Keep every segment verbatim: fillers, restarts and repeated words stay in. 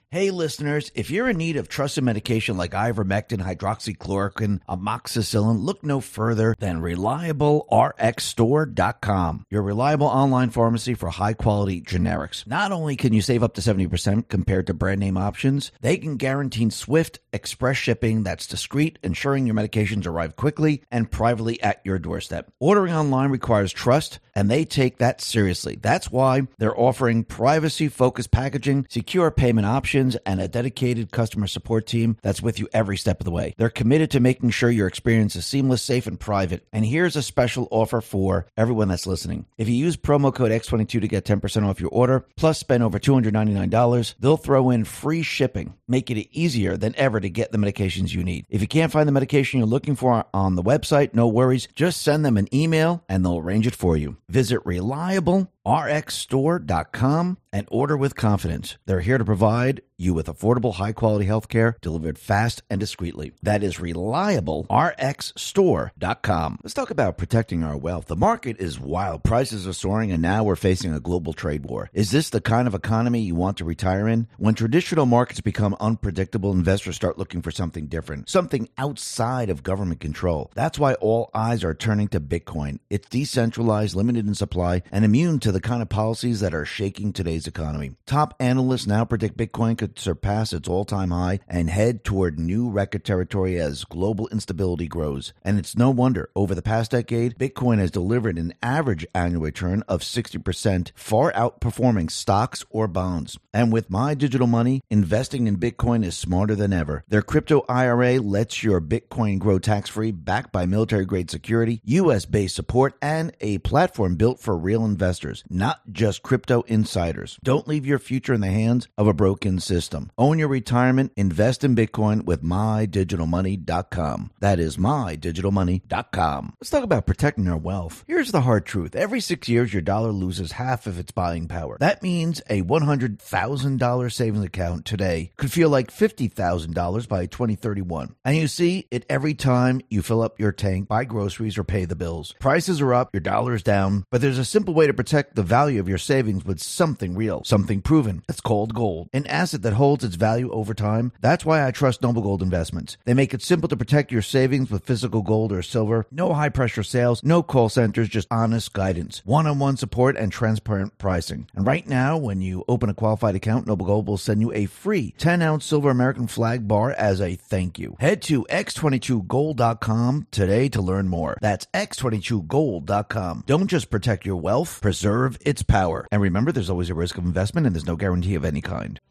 Hey listeners, if you're in need of trusted medication like ivermectin, hydroxychloroquine, amoxicillin, look no further than reliable r x store dot com, your reliable online pharmacy for high-quality generics. Not only can you save up to seventy percent compared to brand name options, they can guarantee swift, express shipping that's discreet, ensuring your medications arrive quickly and privately at your doorstep. Ordering online requires trust, and they take that seriously. That's why they're offering privacy-focused packaging, secure payment options, and a dedicated customer support team that's with you every step of the way. They're committed to making sure your experience is seamless, safe, and private. And here's a special offer for everyone that's listening. If you use promo code X twenty-two to get ten percent off your order, plus spend over two hundred ninety-nine dollars, they'll throw in free shipping, making it easier than ever to get the medications you need. If you can't find the medication you're looking for on the website, no worries. Just send them an email and they'll arrange it for you. Visit reliable r x store dot com and order with confidence. They're here to provide you with affordable, high-quality health care delivered fast and discreetly. That is reliable r x store dot com. Let's talk about protecting our wealth. The market is wild. Prices are soaring, and now we're facing a global trade war. Is this the kind of economy you want to retire in? When traditional markets become unpredictable, investors start looking for something different, something outside of government control. That's why all eyes are turning to Bitcoin. It's decentralized, limited in supply, and immune to the kind of policies that are shaking today's economy. Top analysts now predict Bitcoin could surpass its all-time high and head toward new record territory as global instability grows. And it's no wonder. Over the past decade, Bitcoin has delivered an average annual return of sixty percent, far outperforming stocks or bonds. And with My Digital Money, investing in Bitcoin is smarter than ever. Their crypto I R A lets your Bitcoin grow tax-free, backed by military-grade security, U S-based support, and a platform built for real investors, not just crypto insiders. Don't leave your future in the hands of a broken system. Own your retirement. Invest in Bitcoin with my digital money dot com. That is my digital money dot com. Let's talk about protecting our wealth. Here's the hard truth. Every six years, your dollar loses half of its buying power. That means a one hundred thousand dollars savings account today could feel like fifty thousand dollars by twenty thirty-one. And you see it every time you fill up your tank, buy groceries, or pay the bills. Prices are up, your dollar is down, but there's a simple way to protect the value of your savings with something real, something proven. It's called gold, an asset that holds its value over time. That's why I trust Noble Gold Investments. They make it simple to protect your savings with physical gold or silver. No high-pressure sales, no call centers, just honest guidance, one-on-one support, and transparent pricing. And right now, when you open a qualified account, Noble Gold will send you a free ten-ounce silver American flag bar as a thank you. Head to x twenty-two gold dot com today to learn more. That's x twenty-two gold dot com. Don't just protect your wealth, preserve its power. And remember, there's always a risk of investment, and there's no guarantee of any kind.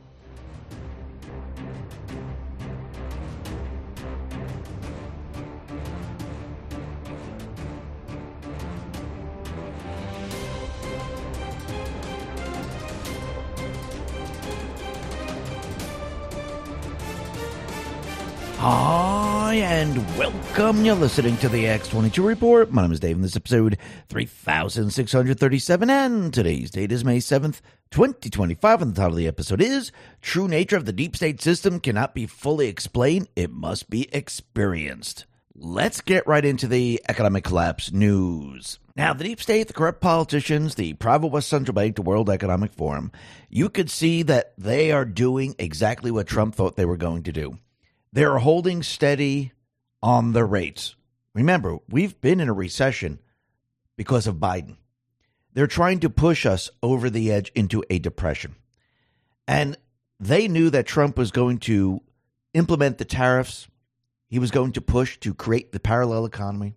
Hi, and welcome. You're listening to the X twenty-two Report. My name is Dave, and this is episode three thousand six hundred thirty-seven, and today's date is May seventh, twenty twenty-five, and the title of the episode is True Nature of the Deep State System Cannot Be Fully Explained, It Must Be Experienced. Let's get right into the economic collapse news. Now, the deep state, the corrupt politicians, the private West Central Bank, the World Economic Forum, you could see that they are doing exactly what Trump thought they were going to do. They're holding steady on the rates. Remember, we've been in a recession because of Biden. They're trying to push us over the edge into a depression. And they knew that Trump was going to implement the tariffs. He was going to push to create the parallel economy.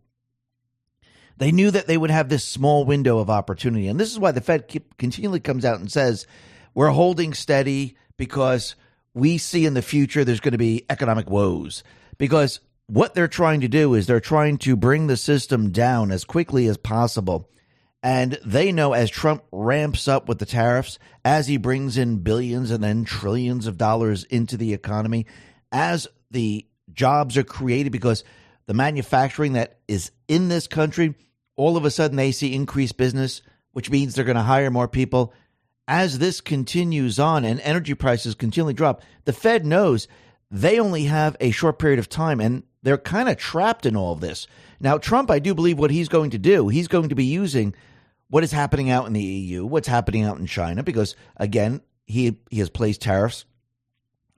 They knew that they would have this small window of opportunity. And this is why the Fed keep, continually comes out and says, we're holding steady because we see in the future there's going to be economic woes, because what they're trying to do is they're trying to bring the system down as quickly as possible. And they know as Trump ramps up with the tariffs, as he brings in billions and then trillions of dollars into the economy, as the jobs are created because the manufacturing that is in this country, all of a sudden they see increased business, which means they're going to hire more people. As this continues on and energy prices continually drop, the Fed knows they only have a short period of time, and they're kind of trapped in all of this. Now, Trump, I do believe what he's going to do, he's going to be using what is happening out in the E U, what's happening out in China, because, again, he he has placed tariffs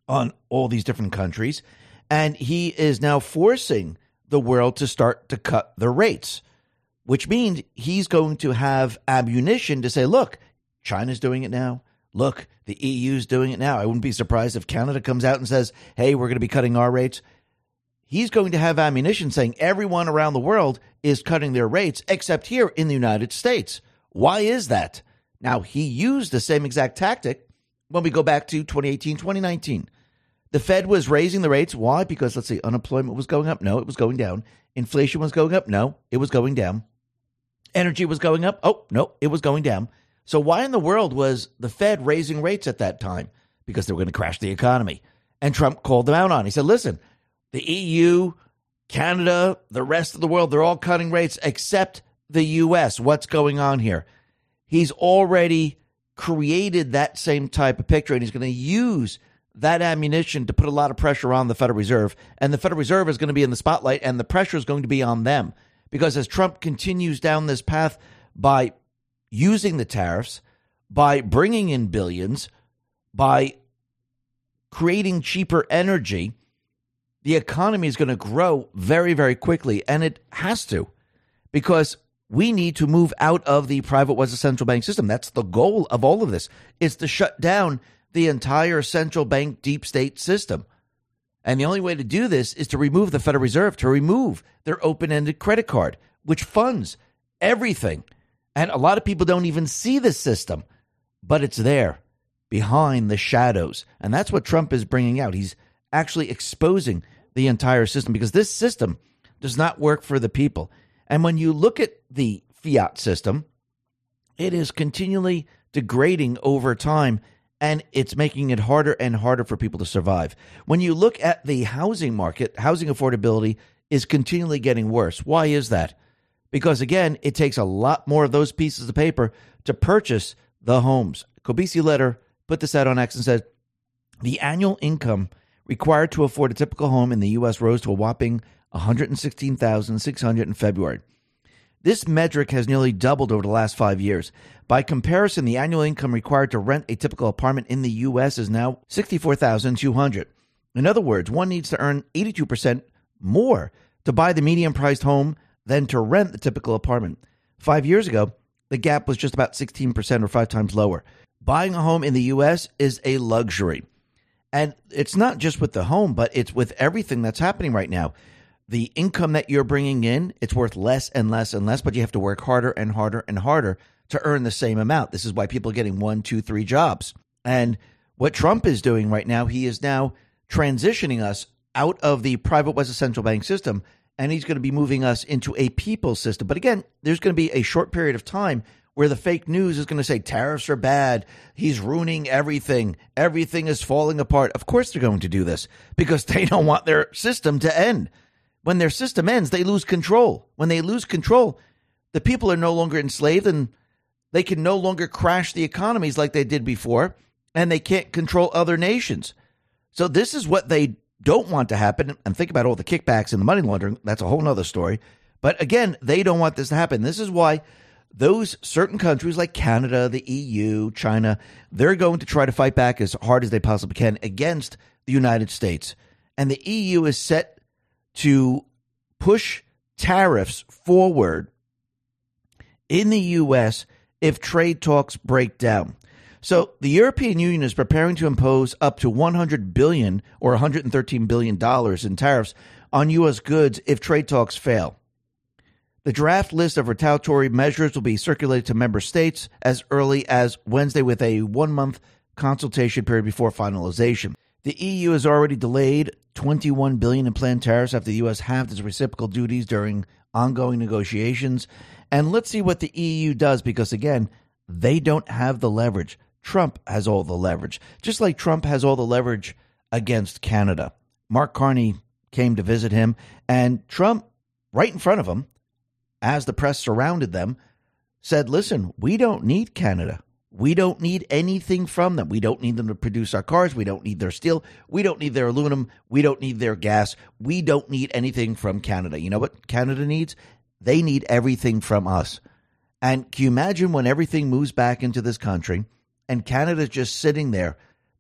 on all these different countries. And he is now forcing the world to start to cut the rates, which means he's going to have ammunition to say, look, China's doing it now. Look, the E U's doing it now. I wouldn't be surprised if Canada comes out and says, hey, we're going to be cutting our rates. He's going to have ammunition saying everyone around the world is cutting their rates except here in the United States. Why is that? Now, he used the same exact tactic when we go back to twenty eighteen, twenty nineteen. The Fed was raising the rates. Why? Because, let's see, unemployment was going up. No, it was going down. Inflation was going up. No, it was going down. Energy was going up. Oh, no, it was going down. So why in the world was the Fed raising rates at that time? Because they were going to crash the economy. And Trump called them out on it. He said, listen, the E U, Canada, the rest of the world, they're all cutting rates except the U S. What's going on here? He's already created that same type of picture, and he's going to use that ammunition to put a lot of pressure on the Federal Reserve. And the Federal Reserve is going to be in the spotlight, and the pressure is going to be on them. Because as Trump continues down this path by using the tariffs, by bringing in billions, by creating cheaper energy, the economy is going to grow very, very quickly. And it has to, because we need to move out of the private was a central bank system. That's the goal of all of this, is to shut down the entire central bank deep state system. And the only way to do this is to remove the Federal Reserve, to remove their open-ended credit card, which funds everything. And a lot of people don't even see the system, but it's there behind the shadows. And that's what Trump is bringing out. He's actually exposing the entire system, because this system does not work for the people. And when you look at the fiat system, it is continually degrading over time, and it's making it harder and harder for people to survive. When you look at the housing market, housing affordability is continually getting worse. Why is that? Because, again, it takes a lot more of those pieces of paper to purchase the homes. Kobisi Letter put this out on X and said, the annual income required to afford a typical home in the U S rose to a whopping one hundred sixteen thousand six hundred dollars in February. This metric has nearly doubled over the last five years. By comparison, the annual income required to rent a typical apartment in the U S is now sixty-four thousand two hundred dollars. In other words, one needs to earn eighty-two percent more to buy the median-priced home than to rent the typical apartment. Five years ago, the gap was just about sixteen percent, or five times lower. Buying a home in the U S is a luxury. And it's not just with the home, but it's with everything that's happening right now. The income that you're bringing in, it's worth less and less and less, but you have to work harder and harder and harder to earn the same amount. This is why people are getting one, two, three jobs. And what Trump is doing right now, he is now transitioning us out of the private was a central bank system, and he's going to be moving us into a people system. But again, there's going to be a short period of time where the fake news is going to say tariffs are bad. He's ruining everything. Everything is falling apart. Of course they're going to do this, because they don't want their system to end. When their system ends, they lose control. When they lose control, the people are no longer enslaved, and they can no longer crash the economies like they did before, and they can't control other nations. So this is what they don't want to happen. And think about all the kickbacks and the money laundering. That's a whole nother story. But again, they don't want this to happen. This is why those certain countries like Canada, the E U, China, they're going to try to fight back as hard as they possibly can against the United States. And the E U is set to push tariffs forward in the U S if trade talks break down. So the European Union is preparing to impose up to one hundred billion dollars or one hundred thirteen billion dollars in tariffs on U S goods if trade talks fail. The draft list of retaliatory measures will be circulated to member states as early as Wednesday, with a one-month consultation period before finalization. The E U has already delayed twenty-one billion dollars in planned tariffs after the U S halved its reciprocal duties during ongoing negotiations. And let's see what the E U does, because, again, they don't have the leverage. Trump has all the leverage, just like Trump has all the leverage against Canada. Mark Carney came to visit him, and Trump, right in front of him, as the press surrounded them, said, listen, we don't need Canada. We don't need anything from them. We don't need them to produce our cars. We don't need their steel. We don't need their aluminum. We don't need their gas. We don't need anything from Canada. You know what Canada needs? They need everything from us. And can you imagine when everything moves back into this country and Canada's just sitting there,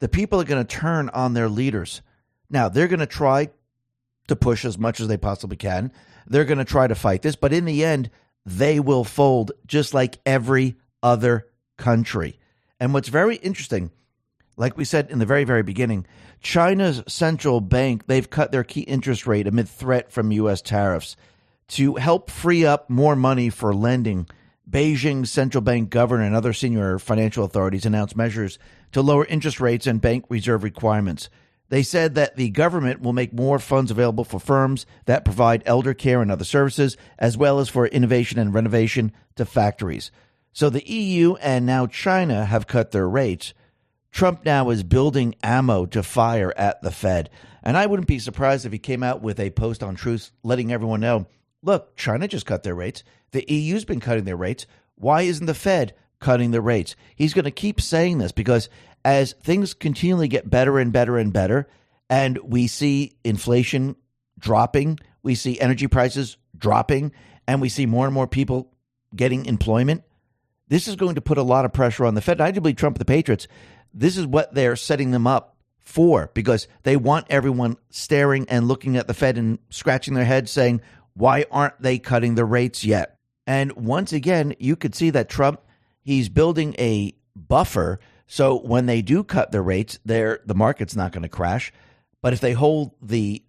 the people are going to turn on their leaders. Now, they're going to try to push as much as they possibly can. They're going to try to fight this, but in the end, they will fold just like every other country. And what's very interesting, like we said in the very, very beginning, China's central bank, they've cut their key interest rate amid threat from U S tariffs to help free up more money for lending. Beijing's central bank governor and other senior financial authorities announced measures to lower interest rates and bank reserve requirements. They said that the government will make more funds available for firms that provide elder care and other services, as well as for innovation and renovation to factories. So the E U and now China have cut their rates. Trump now is building ammo to fire at the Fed. And I wouldn't be surprised if he came out with a post on Truth letting everyone know, look, China just cut their rates. The E U's been cutting their rates. Why isn't the Fed cutting the rates? He's going to keep saying this because as things continually get better and better and better, and we see inflation dropping, we see energy prices dropping, and we see more and more people getting employment, this is going to put a lot of pressure on the Fed. I do believe Trump and the Patriots, this is what they're setting them up for because they want everyone staring and looking at the Fed and scratching their heads saying, why aren't they cutting the rates yet? And once again, you could see that Trump, he's building a buffer. So when they do cut the rates, they're, the market's not going to crash. But if they hold the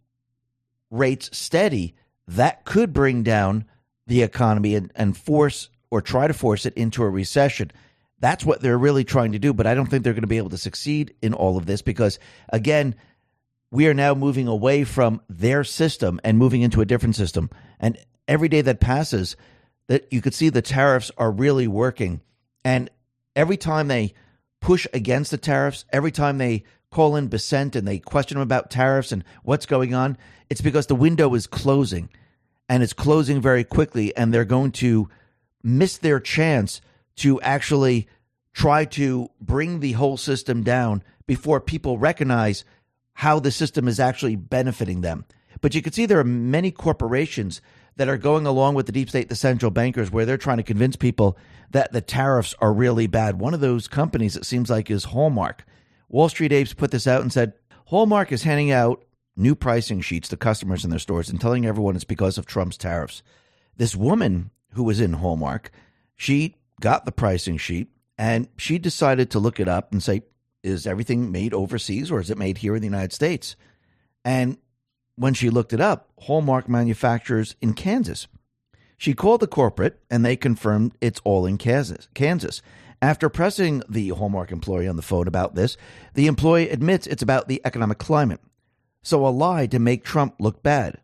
rates steady, that could bring down the economy and, and force or try to force it into a recession. That's what they're really trying to do. But I don't think they're going to be able to succeed in all of this because, again, we are now moving away from their system and moving into a different system. And every day that passes, that you could see the tariffs are really working. And every time they push against the tariffs, every time they call in Bessent and they question them about tariffs and what's going on, it's because the window is closing and it's closing very quickly. And they're going to miss their chance to actually try to bring the whole system down before people recognize how the system is actually benefiting them. But you can see there are many corporations that are going along with the deep state, the central bankers, where they're trying to convince people that the tariffs are really bad. One of those companies, it seems like, is Hallmark. Wall Street Apes put this out and said, Hallmark is handing out new pricing sheets to customers in their stores and telling everyone it's because of Trump's tariffs. This woman who was in Hallmark, she got the pricing sheet and she decided to look it up and say, is everything made overseas or is it made here in the United States? And when she looked it up, Hallmark manufactures in Kansas. She called the corporate and they confirmed it's all in Kansas. Kansas. After pressing the Hallmark employee on the phone about this, the employee admits it's about the economic climate. So a lie to make Trump look bad.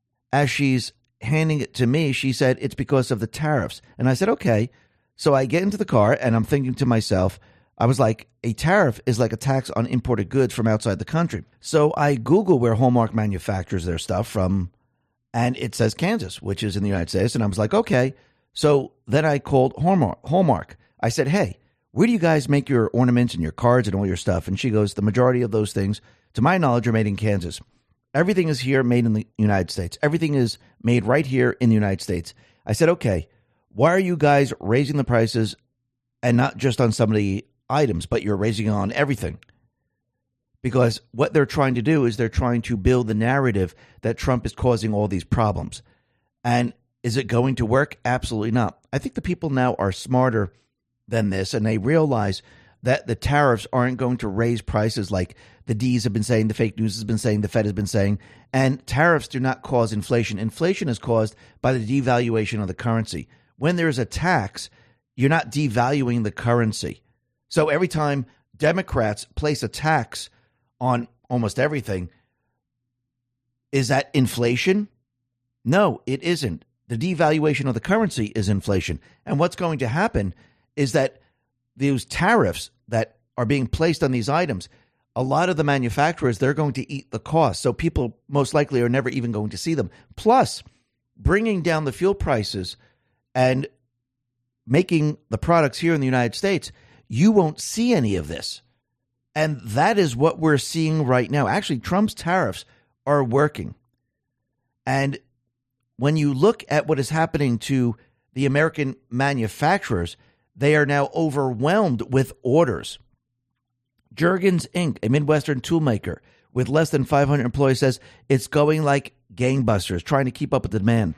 As she's handing it to me, she said it's because of the tariffs. And I said, okay. So I get into the car and I'm thinking to myself, I was like, a tariff is like a tax on imported goods from outside the country. So I Google where Hallmark manufactures their stuff from, and it says Kansas, which is in the United States. And I was like, okay. So then I called Hallmark. Hallmark. I said, hey, where do you guys make your ornaments and your cards and all your stuff? And she goes, the majority of those things, to my knowledge, are made in Kansas. Everything is here made in the United States. Everything is made right here in the United States. I said, okay, why are you guys raising the prices and not just on some of the items, but you're raising on everything? Because what they're trying to do is they're trying to build the narrative that Trump is causing all these problems. And is it going to work? Absolutely not. I think the people now are smarter than this, and they realize that the tariffs aren't going to raise prices like the D's have been saying, the fake news has been saying, the Fed has been saying, and tariffs do not cause inflation. Inflation is caused by the devaluation of the currency. When there is a tax, you're not devaluing the currency. So every time Democrats place a tax on almost everything, is that inflation? No, it isn't. The devaluation of the currency is inflation. And what's going to happen is that those tariffs that are being placed on these items, a lot of the manufacturers, they're going to eat the cost. So people most likely are never even going to see them. Plus, bringing down the fuel prices and making the products here in the United States, you won't see any of this. And that is what we're seeing right now. Actually, Trump's tariffs are working. And when you look at what is happening to the American manufacturers, they are now overwhelmed with orders. Juergens Incorporated, a Midwestern toolmaker with less than five hundred employees, says it's going like gangbusters, trying to keep up with the demand.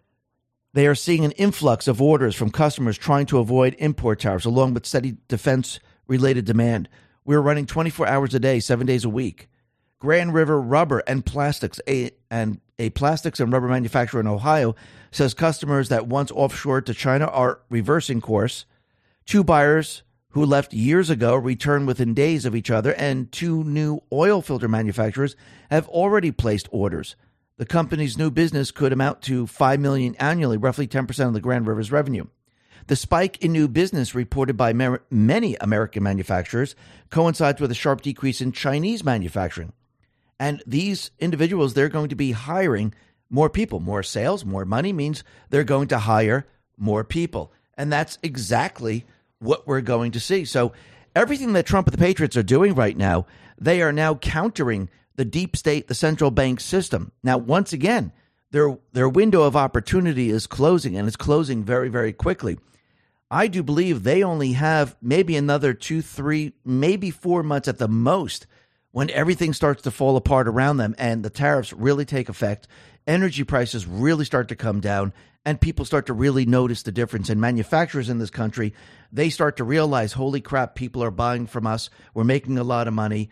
They are seeing an influx of orders from customers trying to avoid import tariffs, along with steady defense-related demand. We're running twenty-four hours a day, seven days a week. Grand River Rubber and Plastics, a, and a plastics and rubber manufacturer in Ohio, says customers that once offshored to China are reversing course. Two buyers who left years ago return within days of each other, and two new oil filter manufacturers have already placed orders. The company's new business could amount to five million dollars annually, roughly ten percent of the Grand River's revenue. The spike in new business reported by mer- many American manufacturers coincides with a sharp decrease in Chinese manufacturing. And these individuals, they're going to be hiring more people. More sales, more money means they're going to hire more people. And that's exactly what we're going to see. So everything that Trump and the Patriots are doing right now, they are now countering the deep state, the central bank system. Now, once again, their their window of opportunity is closing, and it's closing very, very quickly. I do believe they only have maybe another two, three, maybe four months at the most when everything starts to fall apart around them and the tariffs really take effect, energy prices really start to come down, and people start to really notice the difference. And manufacturers in this country, they start to realize, holy crap, people are buying from us. We're making a lot of money,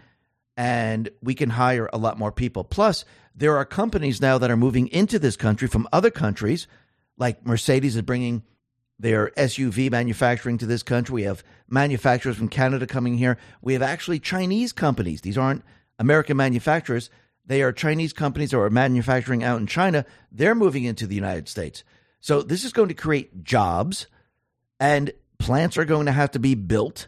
and we can hire a lot more people. Plus, there are companies now that are moving into this country from other countries, like Mercedes is bringing their S U V manufacturing to this country. We have manufacturers from Canada coming here. We have actually Chinese companies. These aren't American manufacturers. They are Chinese companies that are manufacturing out in China. They're moving into the United States. So this is going to create jobs, and plants are going to have to be built,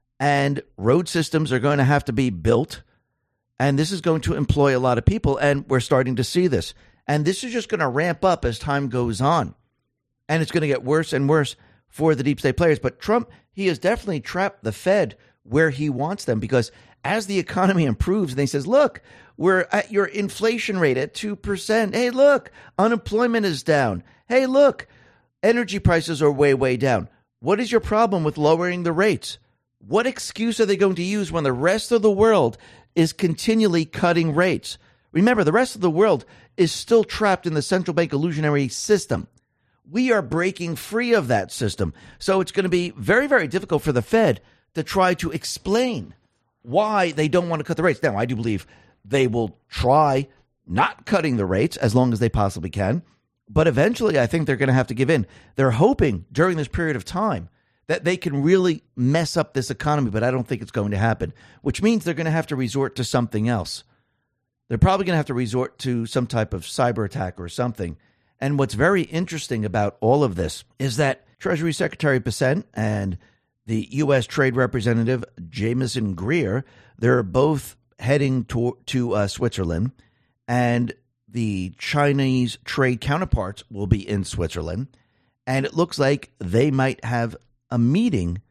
and road systems are going to have to be built. And this is going to employ a lot of people, and we're starting to see this. And this is just going to ramp up as time goes on. And it's going to get worse and worse for the deep state players. But Trump, he has definitely trapped the Fed where he wants them, because as the economy improves and he says, look, we're at your inflation rate at two percent. Hey, look, unemployment is down. Hey, look, energy prices are way, way down. What is your problem with lowering the rates? What excuse are they going to use when the rest of the world is continually cutting rates? Remember, the rest of the world is still trapped in the central bank illusionary system. We are breaking free of that system. So it's going to be very, very difficult for the Fed to try to explain why they don't want to cut the rates. Now, I do believe they will try not cutting the rates as long as they possibly can. But eventually, I think they're going to have to give in. They're hoping during this period of time that they can really mess up this economy, but I don't think it's going to happen, which means they're going to have to resort to something else. They're probably going to have to resort to some type of cyber attack or something. And what's very interesting about all of this is that Treasury Secretary Bessent and the U S Trade Representative Jamieson Greer, they're both heading to, to uh, Switzerland, and the Chinese trade counterparts will be in Switzerland. And it looks like they might have a meeting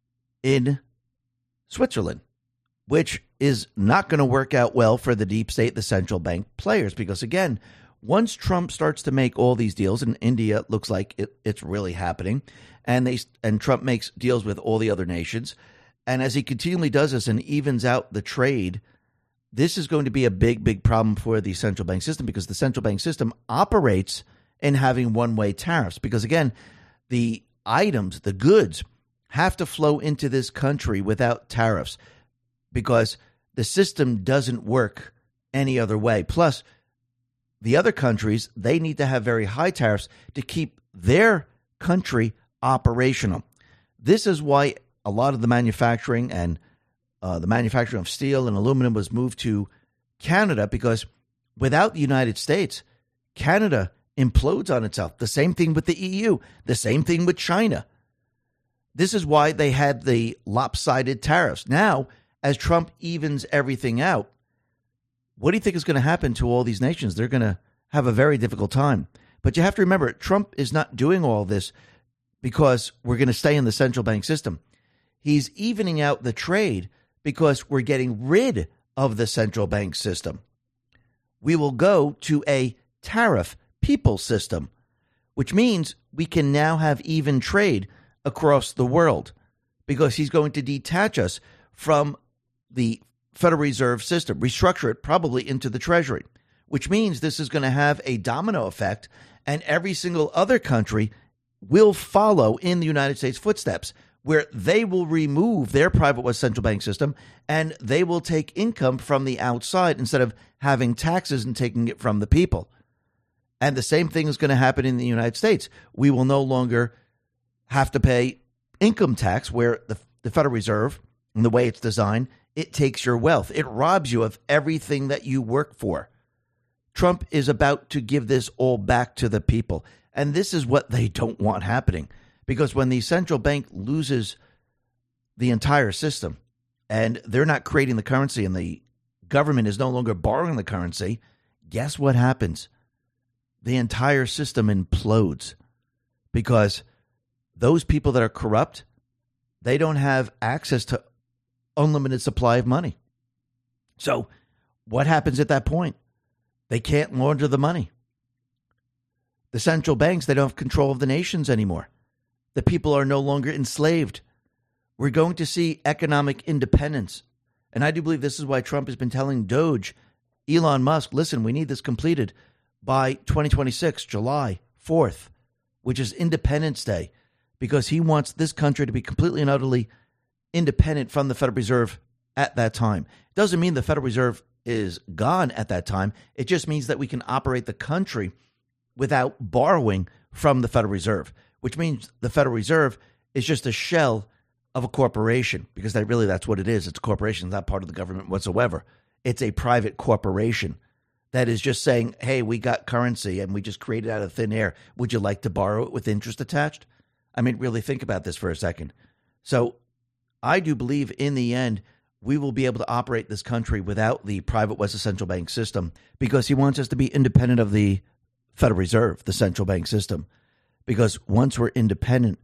in Switzerland, which is not going to work out well for the deep state, the central bank players, because, again, once Trump starts to make all these deals, and India looks like it, it's really happening, and they and Trump makes deals with all the other nations, and as he continually does this and evens out the trade, this is going to be a big, big problem for the central bank system, because the central bank system operates in having one-way tariffs. Because, again, the items, the goods, have to flow into this country without tariffs, because the system doesn't work any other way. Plus, the other countries, they need to have very high tariffs to keep their country operational. This is why a lot of the manufacturing and uh, the manufacturing of steel and aluminum was moved to Canada, because without the United States, Canada implodes on itself. The same thing with the E U, the same thing with China. This is why they had the lopsided tariffs. Now, as Trump evens everything out, what do you think is going to happen to all these nations? They're going to have a very difficult time. But you have to remember, Trump is not doing all this because we're going to stay in the central bank system. He's evening out the trade because we're getting rid of the central bank system. We will go to a tariff people system, which means we can now have even trade across the world, because he's going to detach us from the Federal Reserve System, restructure it probably into the Treasury, which means this is going to have a domino effect, and every single other country will follow in the United States' footsteps, where they will remove their private West central bank system and they will take income from the outside instead of having taxes and taking it from the people. And the same thing is going to happen in the United States. We will no longer have to pay income tax, where the, the Federal Reserve, and the way it's designed, it takes your wealth. It robs you of everything that you work for. Trump is about to give this all back to the people. And this is what they don't want happening. Because when the central bank loses the entire system and they're not creating the currency and the government is no longer borrowing the currency, guess what happens? The entire system implodes, because those people that are corrupt, they don't have access to unlimited supply of money. So what happens at that point? They can't launder the money. The central banks, they don't have control of the nations anymore. The people are no longer enslaved. We're going to see economic independence. And I do believe this is why Trump has been telling Doge, Elon Musk, listen, we need this completed by twenty twenty-six, July fourth, which is Independence Day, because he wants this country to be completely and utterly independent from the Federal Reserve at that time. It doesn't mean the Federal Reserve is gone at that time. It just means that we can operate the country without borrowing from the Federal Reserve, which means the Federal Reserve is just a shell of a corporation, because that really that's what it is. It's a corporation, it's not part of the government whatsoever. It's a private corporation that is just saying, hey, we got currency and we just created it out of thin air. Would you like to borrow it with interest attached? I mean, really think about this for a second. So I do believe in the end, we will be able to operate this country without the private West central bank system, because he wants us to be independent of the Federal Reserve, the central bank system. Because once we're independent,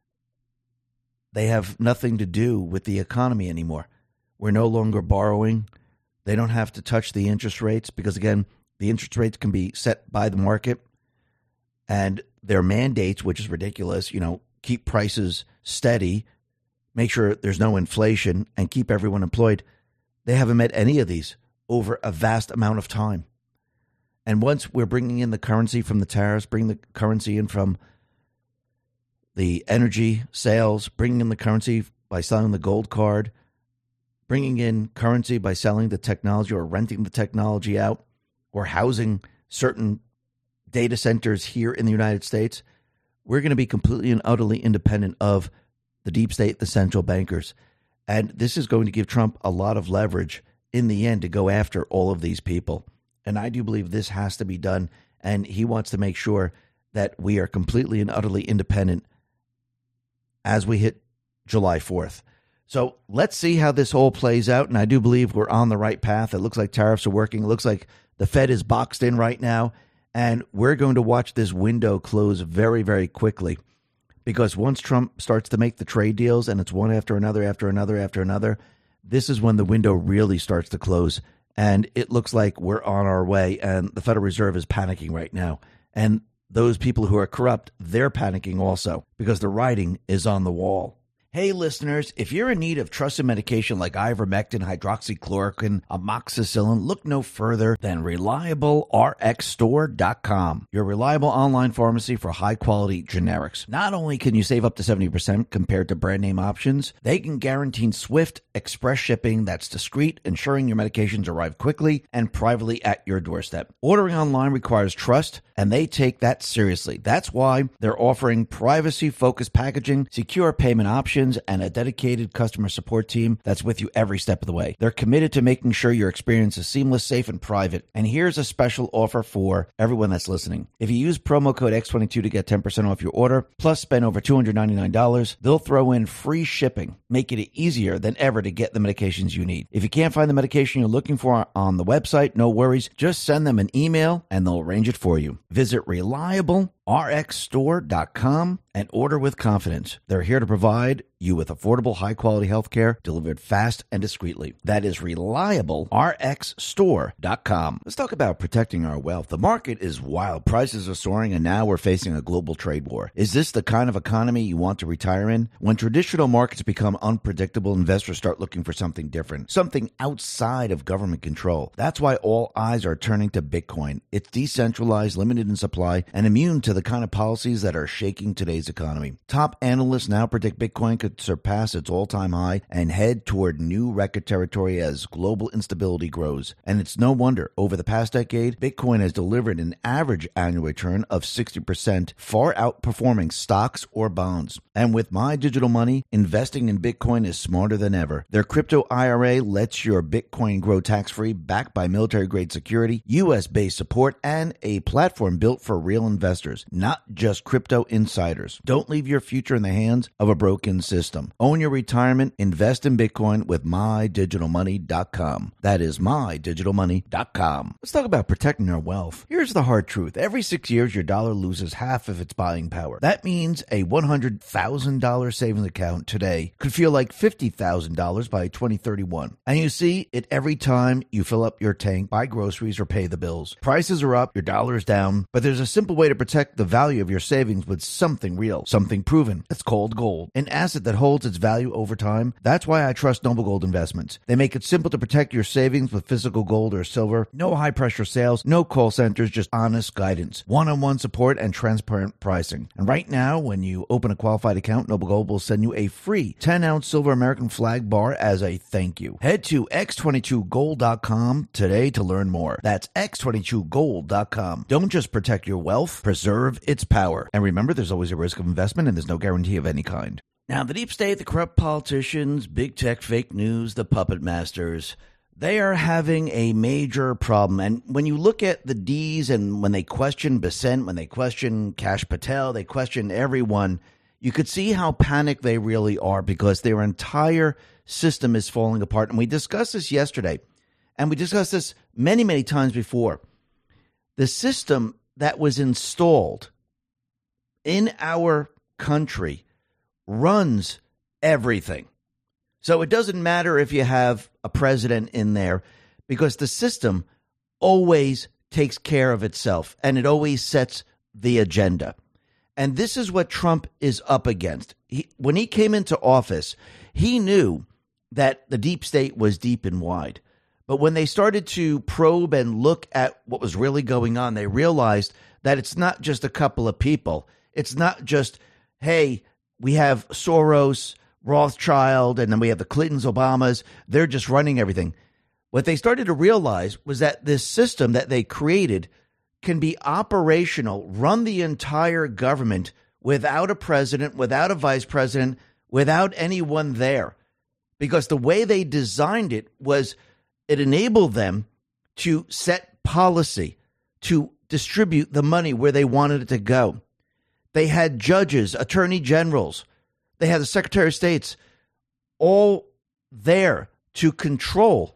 they have nothing to do with the economy anymore. We're no longer borrowing. They don't have to touch the interest rates, because, again, the interest rates can be set by the market. And their mandates, which is ridiculous, you know, keep prices steady, make sure there's no inflation, and keep everyone employed. They haven't met any of these over a vast amount of time. And once we're bringing in the currency from the tariffs, bringing the currency in from the energy sales, bringing in the currency by selling the gold card, bringing in currency by selling the technology or renting the technology out, or housing certain data centers here in the United States, we're going to be completely and utterly independent of the deep state, the central bankers. And this is going to give Trump a lot of leverage in the end to go after all of these people. And I do believe this has to be done. And he wants to make sure that we are completely and utterly independent as we hit July fourth. So let's see how this all plays out. And I do believe we're on the right path. It looks like tariffs are working. It looks like the Fed is boxed in right now. And we're going to watch this window close very, very quickly. Because once Trump starts to make the trade deals, and it's one after another, after another, after another, this is when the window really starts to close. And it looks like we're on our way, and the Federal Reserve is panicking right now. And those people who are corrupt, they're panicking also, because the writing is on the wall. Hey, listeners, if you're in need of trusted medication like ivermectin, hydroxychloroquine, amoxicillin, look no further than reliable R X store dot com, your reliable online pharmacy for high-quality generics. Not only can you save up to seventy percent compared to brand-name options, they can guarantee swift, express shipping that's discreet, ensuring your medications arrive quickly and privately at your doorstep. Ordering online requires trust, and they take that seriously. That's why they're offering privacy-focused packaging, secure payment options, and a dedicated customer support team that's with you every step of the way. They're committed to making sure your experience is seamless, safe, and private. And here's a special offer for everyone that's listening. If you use promo code X twenty-two to get ten percent off your order, plus spend over two hundred ninety-nine dollars, they'll throw in free shipping, making it easier than ever to get the medications you need. If you can't find the medication you're looking for on the website, no worries. Just send them an email and they'll arrange it for you. Visit reliable R X store dot com and order with confidence. They're here to provide you with affordable, high-quality healthcare delivered fast and discreetly. That is reliable. R X store dot com. Let's talk about protecting our wealth. The market is wild. Prices are soaring, and now we're facing a global trade war. Is this the kind of economy you want to retire in? When traditional markets become unpredictable, investors start looking for something different, something outside of government control. That's why all eyes are turning to Bitcoin. It's decentralized, limited in supply, and immune to the kind of policies that are shaking today's economy. Top analysts now predict Bitcoin could surpass its all-time high and head toward new record territory as global instability grows. And it's no wonder. Over the past decade, Bitcoin has delivered an average annual return of sixty percent, far outperforming stocks or bonds. And with My Digital Money, investing in Bitcoin is smarter than ever. Their crypto I R A lets your Bitcoin grow tax-free, backed by military-grade security, U S-based support, and a platform built for real investors, not just crypto insiders. Don't leave your future in the hands of a broken system. Own your retirement. Invest in Bitcoin with my digital money dot com. That is my digital money dot com. Let's talk about protecting our wealth. Here's the hard truth. Every six years, your dollar loses half of its buying power. That means a one hundred thousand dollars savings account today could feel like fifty thousand dollars by twenty thirty-one. And you see it every time you fill up your tank, buy groceries, or pay the bills. Prices are up, your dollar is down, but there's a simple way to protect the value of your savings with something real, something proven. It's called gold, an asset that holds its value over time. That's why I trust Noble Gold Investments. They make it simple to protect your savings with physical gold or silver. No high-pressure sales, no call centers, just honest guidance, one-on-one support, and transparent pricing. And right now, when you open a qualified account, Noble Gold will send you a free ten-ounce silver American flag bar as a thank you. Head to x twenty-two gold dot com today to learn more. That's x twenty-two gold dot com. Don't just protect your wealth, preserve its power. And remember, there's always a risk of investment, and there's no guarantee of any kind. Now, the deep state, the corrupt politicians, big tech, fake news, the puppet masters, they are having a major problem. And when you look at the D's and when they question Bessent, when they question Kash Patel, they question everyone, you could see how panicked they really are because their entire system is falling apart. And we discussed this yesterday, and we discussed this many, many times before. The system that was installed in our country runs everything. So it doesn't matter if you have a president in there because the system always takes care of itself and it always sets the agenda. And this is what Trump is up against. He, when he came into office, he knew that the deep state was deep and wide. But when they started to probe and look at what was really going on, they realized that it's not just a couple of people. It's not just, hey, we have Soros, Rothschild, and then we have the Clintons, Obamas. They're just running everything. What they started to realize was that this system that they created can be operational, run the entire government without a president, without a vice president, without anyone there. Because the way they designed it was it enabled them to set policy, to distribute the money where they wanted it to go. They had judges, attorney generals. They had the Secretary of States all there to control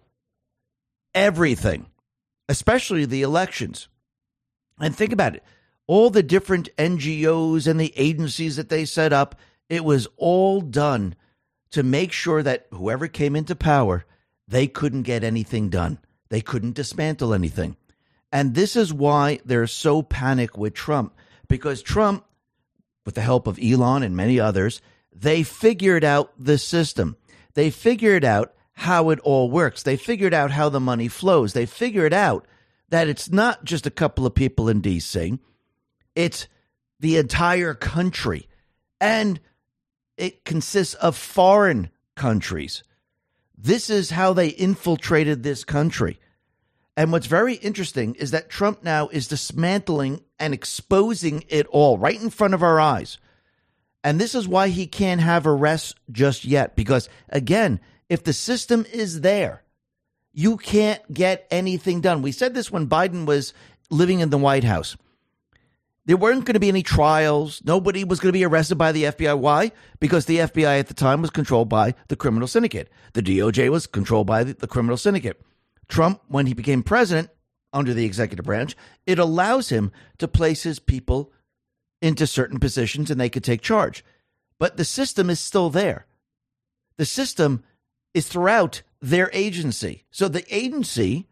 everything, especially the elections. And think about it. All the different N G Os and the agencies that they set up, it was all done to make sure that whoever came into power, they couldn't get anything done. They couldn't dismantle anything. And this is why they're so panicked with Trump, because Trump, with the help of Elon and many others, they figured out the system. They figured out how it all works. They figured out how the money flows. They figured out that it's not just a couple of people in D C. It's the entire country. And it consists of foreign countries. This is how they infiltrated this country. And what's very interesting is that Trump now is dismantling and exposing it all right in front of our eyes. And this is why he can't have arrests just yet. Because, again, if the system is there, you can't get anything done. We said this when Biden was living in the White House. There weren't going to be any trials. Nobody was going to be arrested by the F B I. Why? Because the F B I at the time was controlled by the criminal syndicate. The D O J was controlled by the, the criminal syndicate. Trump, when he became president under the executive branch, it allows him to place his people into certain positions and they could take charge. But the system is still there. The system is throughout their agency. So the agency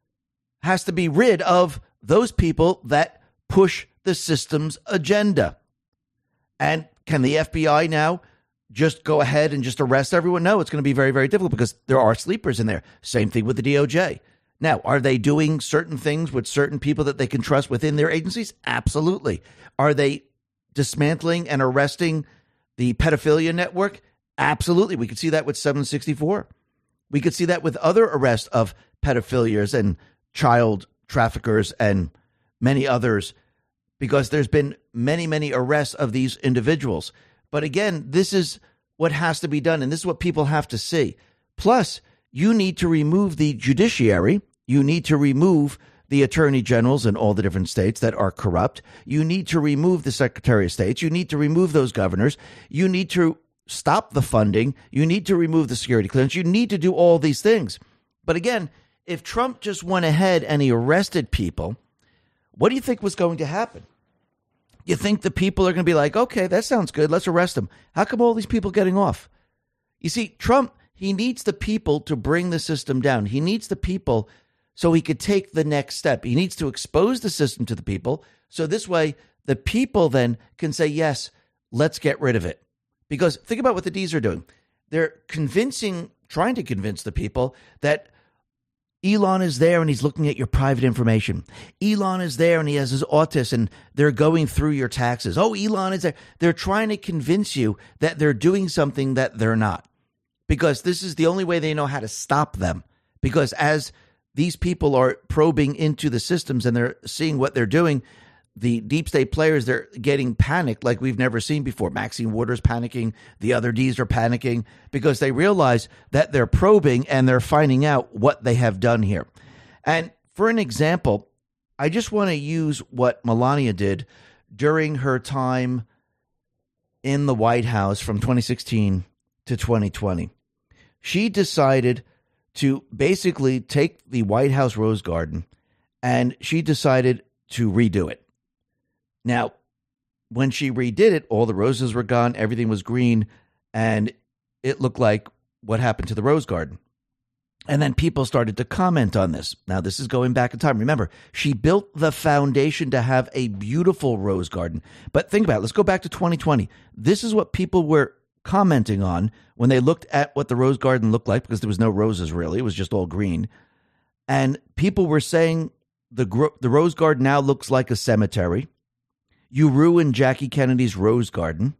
has to be rid of those people that push the system's agenda. And can the F B I now just go ahead and just arrest everyone? No, it's going to be very, very difficult because there are sleepers in there. Same thing with the D O J. Now, are they doing certain things with certain people that they can trust within their agencies? Absolutely. Are they dismantling and arresting the pedophilia network? Absolutely. We could see that with seven sixty-four. We could see that with other arrests of pedophilias and child traffickers and many others, because there's been many, many arrests of these individuals. But again, this is what has to be done, and this is what people have to see. Plus, you need to remove the judiciary. You need to remove the attorney generals in all the different states that are corrupt. You need to remove the secretary of states. You need to remove those governors. You need to stop the funding. You need to remove the security clearance. You need to do all these things. But again, if Trump just went ahead and he arrested people, what do you think was going to happen? You think the people are going to be like, okay, that sounds good. Let's arrest them. How come all these people are getting off? You see, Trump, he needs the people to bring the system down. He needs the people so he could take the next step. He needs to expose the system to the people. So this way, the people then can say, yes, let's get rid of it. Because think about what the D's are doing. They're convincing, trying to convince the people that Elon is there and he's looking at your private information. Elon is there and he has his autists and they're going through your taxes. Oh, Elon is there. They're trying to convince you that they're doing something that they're not, because this is the only way they know how to stop them. Because as these people are probing into the systems and they're seeing what they're doing, the deep state players, they're getting panicked like we've never seen before. Maxine Waters panicking. The other D's are panicking because they realize that they're probing and they're finding out what they have done here. And for an example, I just want to use what Melania did during her time in the White House from twenty sixteen to twenty twenty. She decided to basically take the White House Rose Garden and she decided to redo it. Now, when she redid it, all the roses were gone, everything was green, and it looked like what happened to the Rose Garden. And then people started to comment on this. Now, this is going back in time. Remember, she built the foundation to have a beautiful Rose Garden. But think about it. Let's go back to twenty twenty. This is what people were commenting on when they looked at what the Rose Garden looked like, because there was no roses really. It was just all green. And people were saying the gro- the Rose Garden now looks like a cemetery. You ruined Jackie Kennedy's Rose Garden.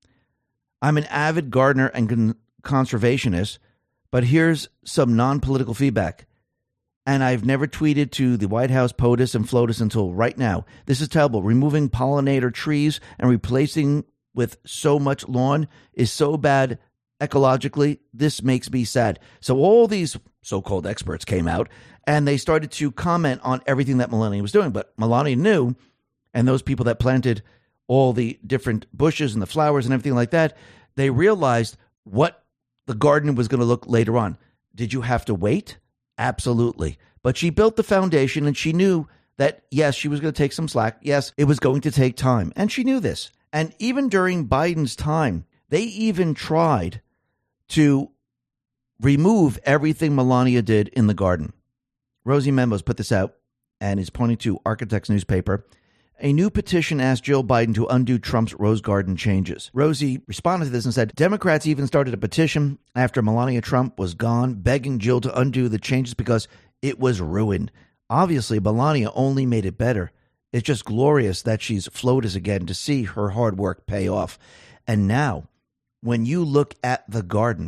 I'm an avid gardener and con- conservationist, but here's some non-political feedback. And I've never tweeted to the White House POTUS and FLOTUS until right now. This is terrible. Removing pollinator trees and replacing with so much lawn is so bad ecologically. This makes me sad. So all these so-called experts came out and they started to comment on everything that Melania was doing. But Melania knew, and those people that planted all the different bushes and the flowers and everything like that, they realized what the garden was going to look later on. Did you have to wait? Absolutely. But she built the foundation and she knew that, yes, she was going to take some slack. Yes, it was going to take time. And she knew this. And even during Biden's time, they even tried to remove everything Melania did in the garden. Rosie Memos put this out and is pointing to Architects newspaper. A new petition asked Jill Biden to undo Trump's Rose Garden changes. Rosie responded to this and said, Democrats even started a petition after Melania Trump was gone, begging Jill to undo the changes because it was ruined. Obviously, Melania only made it better. It's just glorious that she's FLOTUS again to see her hard work pay off. And now, when you look at the garden,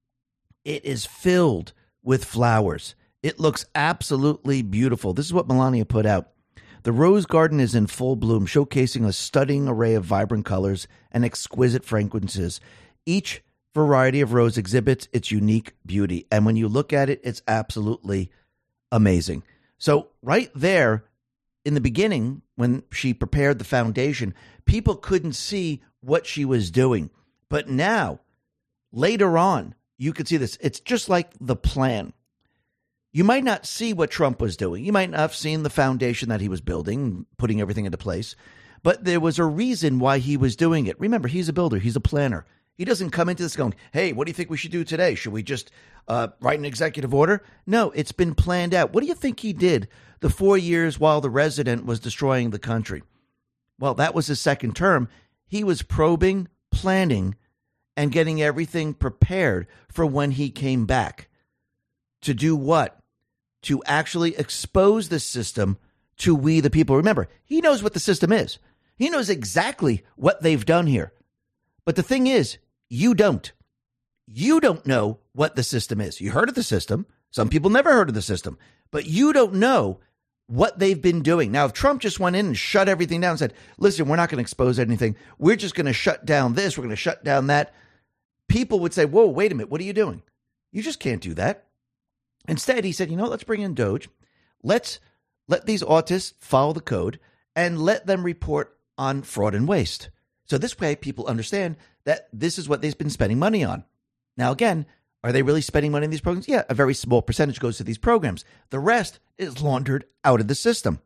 it is filled with flowers. It looks absolutely beautiful. This is what Melania put out. The Rose Garden is in full bloom, showcasing a stunning array of vibrant colors and exquisite fragrances. Each variety of rose exhibits its unique beauty. And when you look at it, it's absolutely amazing. So right there in the beginning, when she prepared the foundation, people couldn't see what she was doing. But now, later on, you could see this. It's just like the plan. You might not see what Trump was doing. You might not have seen the foundation that he was building, putting everything into place. But there was a reason why he was doing it. Remember, he's a builder. He's a planner. He doesn't come into this going, hey, what do you think we should do today? Should we just uh, write an executive order? No, it's been planned out. What do you think he did the four years while the resident was destroying the country? Well, that was his second term. He was probing, planning, and getting everything prepared for when he came back. To do what? To actually expose the system to we the people. Remember, he knows what the system is. He knows exactly what they've done here. But the thing is, you don't. You don't know what the system is. You heard of the system. Some people never heard of the system. But you don't know what they've been doing. Now, if Trump just went in and shut everything down and said, listen, we're not going to expose anything. We're just going to shut down this. We're going to shut down that. People would say, whoa, wait a minute. What are you doing? You just can't do that. Instead, he said, you know, let's bring in Doge. Let's let these autists follow the code and let them report on fraud and waste. So this way, people understand that this is what they've been spending money on. Now, again, are they really spending money on these programs? Yeah, a very small percentage goes to these programs. The rest is laundered out of the system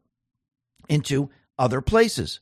into other places.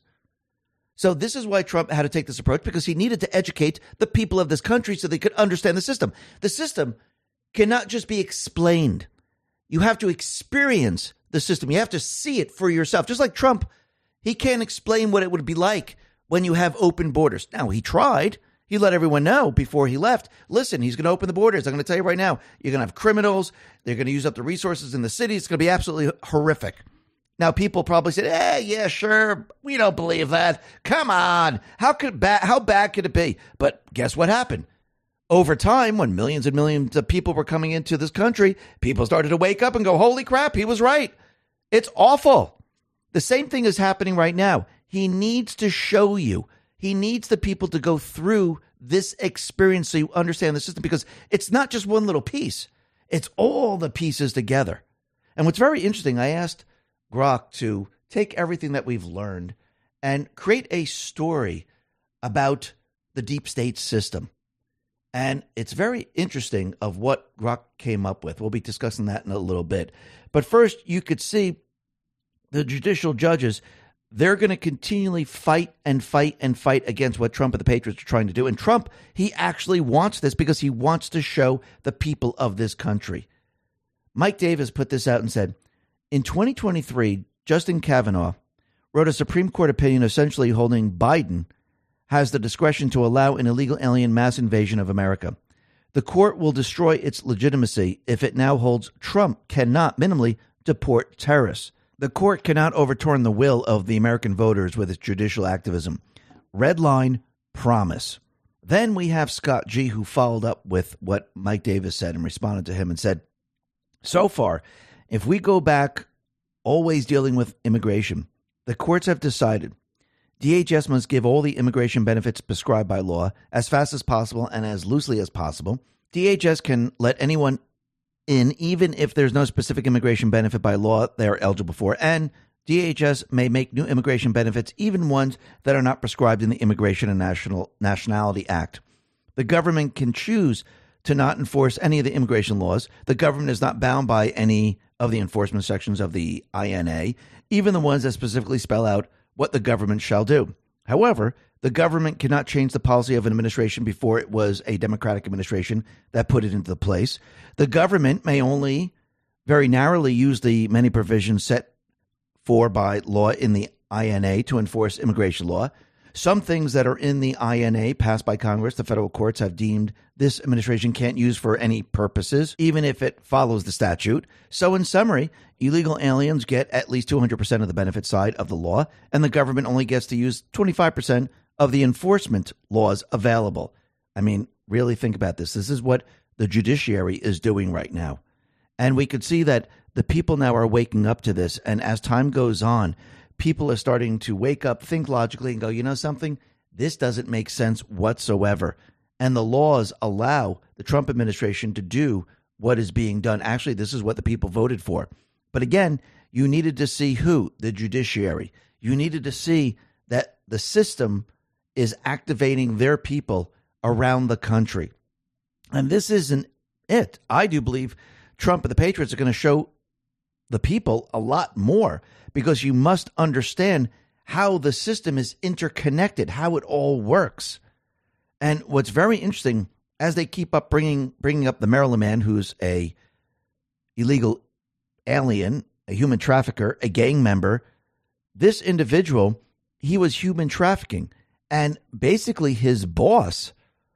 So this is why Trump had to take this approach, because he needed to educate the people of this country so they could understand the system. The system cannot just be explained. You have to experience the system. You have to see it for yourself. Just like Trump, he can't explain what it would be like when you have open borders. Now, he tried. He let everyone know before he left, listen, he's going to open the borders. I'm going to tell you right now, you're going to have criminals. They're going to use up the resources in the city. It's going to be absolutely horrific. Now, people probably said, hey, yeah, sure. We don't believe that. Come on. How could ba- how bad could it be? But guess what happened? Over time, when millions and millions of people were coming into this country, people started to wake up and go, holy crap, he was right. It's awful. The same thing is happening right now. He needs to show you. He needs the people to go through this experience so you understand the system, because it's not just one little piece. It's all the pieces together. And what's very interesting, I asked Grok to take everything that we've learned and create a story about the deep state system. And it's very interesting of what Grok came up with. We'll be discussing that in a little bit. But first, you could see the judicial judges, they're going to continually fight and fight and fight against what Trump and the Patriots are trying to do. And Trump, he actually wants this because he wants to show the people of this country. Mike Davis put this out and said, in twenty twenty-three, Justin Kavanaugh wrote a Supreme Court opinion essentially holding Biden has the discretion to allow an illegal alien mass invasion of America. The court will destroy its legitimacy if it now holds Trump cannot minimally deport terrorists. The court cannot overturn the will of the American voters with its judicial activism. Red line, promise. Then we have Scott G., who followed up with what Mike Davis said and responded to him and said, so far, if we go back always dealing with immigration, the courts have decided D H S must give all the immigration benefits prescribed by law as fast as possible and as loosely as possible. D H S can let anyone in, even if there's no specific immigration benefit by law they are eligible for. And D H S may make new immigration benefits, even ones that are not prescribed in the Immigration and National Nationality Act. The government can choose to not enforce any of the immigration laws. The government is not bound by any of the enforcement sections of the I N A, even the ones that specifically spell out what the government shall do. However, the government cannot change the policy of an administration before it was a Democratic administration that put it into place. The government may only very narrowly use the many provisions set for by law in the I N A to enforce immigration law. Some things that are in the I N A passed by Congress, the federal courts have deemed this administration can't use for any purposes, even if it follows the statute. So in summary, illegal aliens get at least two hundred percent of the benefit side of the law, and the government only gets to use twenty-five percent of the enforcement laws available. I mean, really think about this. This is what the judiciary is doing right now. And we could see that the people now are waking up to this. And as time goes on, people are starting to wake up, think logically, and go, you know something? This doesn't make sense whatsoever. And the laws allow the Trump administration to do what is being done. Actually, this is what the people voted for. But again, you needed to see who? The judiciary. You needed to see that the system is activating their people around the country. And this isn't it. I do believe Trump and the Patriots are going to show the people a lot more, because you must understand how the system is interconnected, how it all works. And what's very interesting, as they keep up bringing bringing up the Maryland man who's a illegal alien, a human trafficker, a gang member, this individual, he was human trafficking. And basically his boss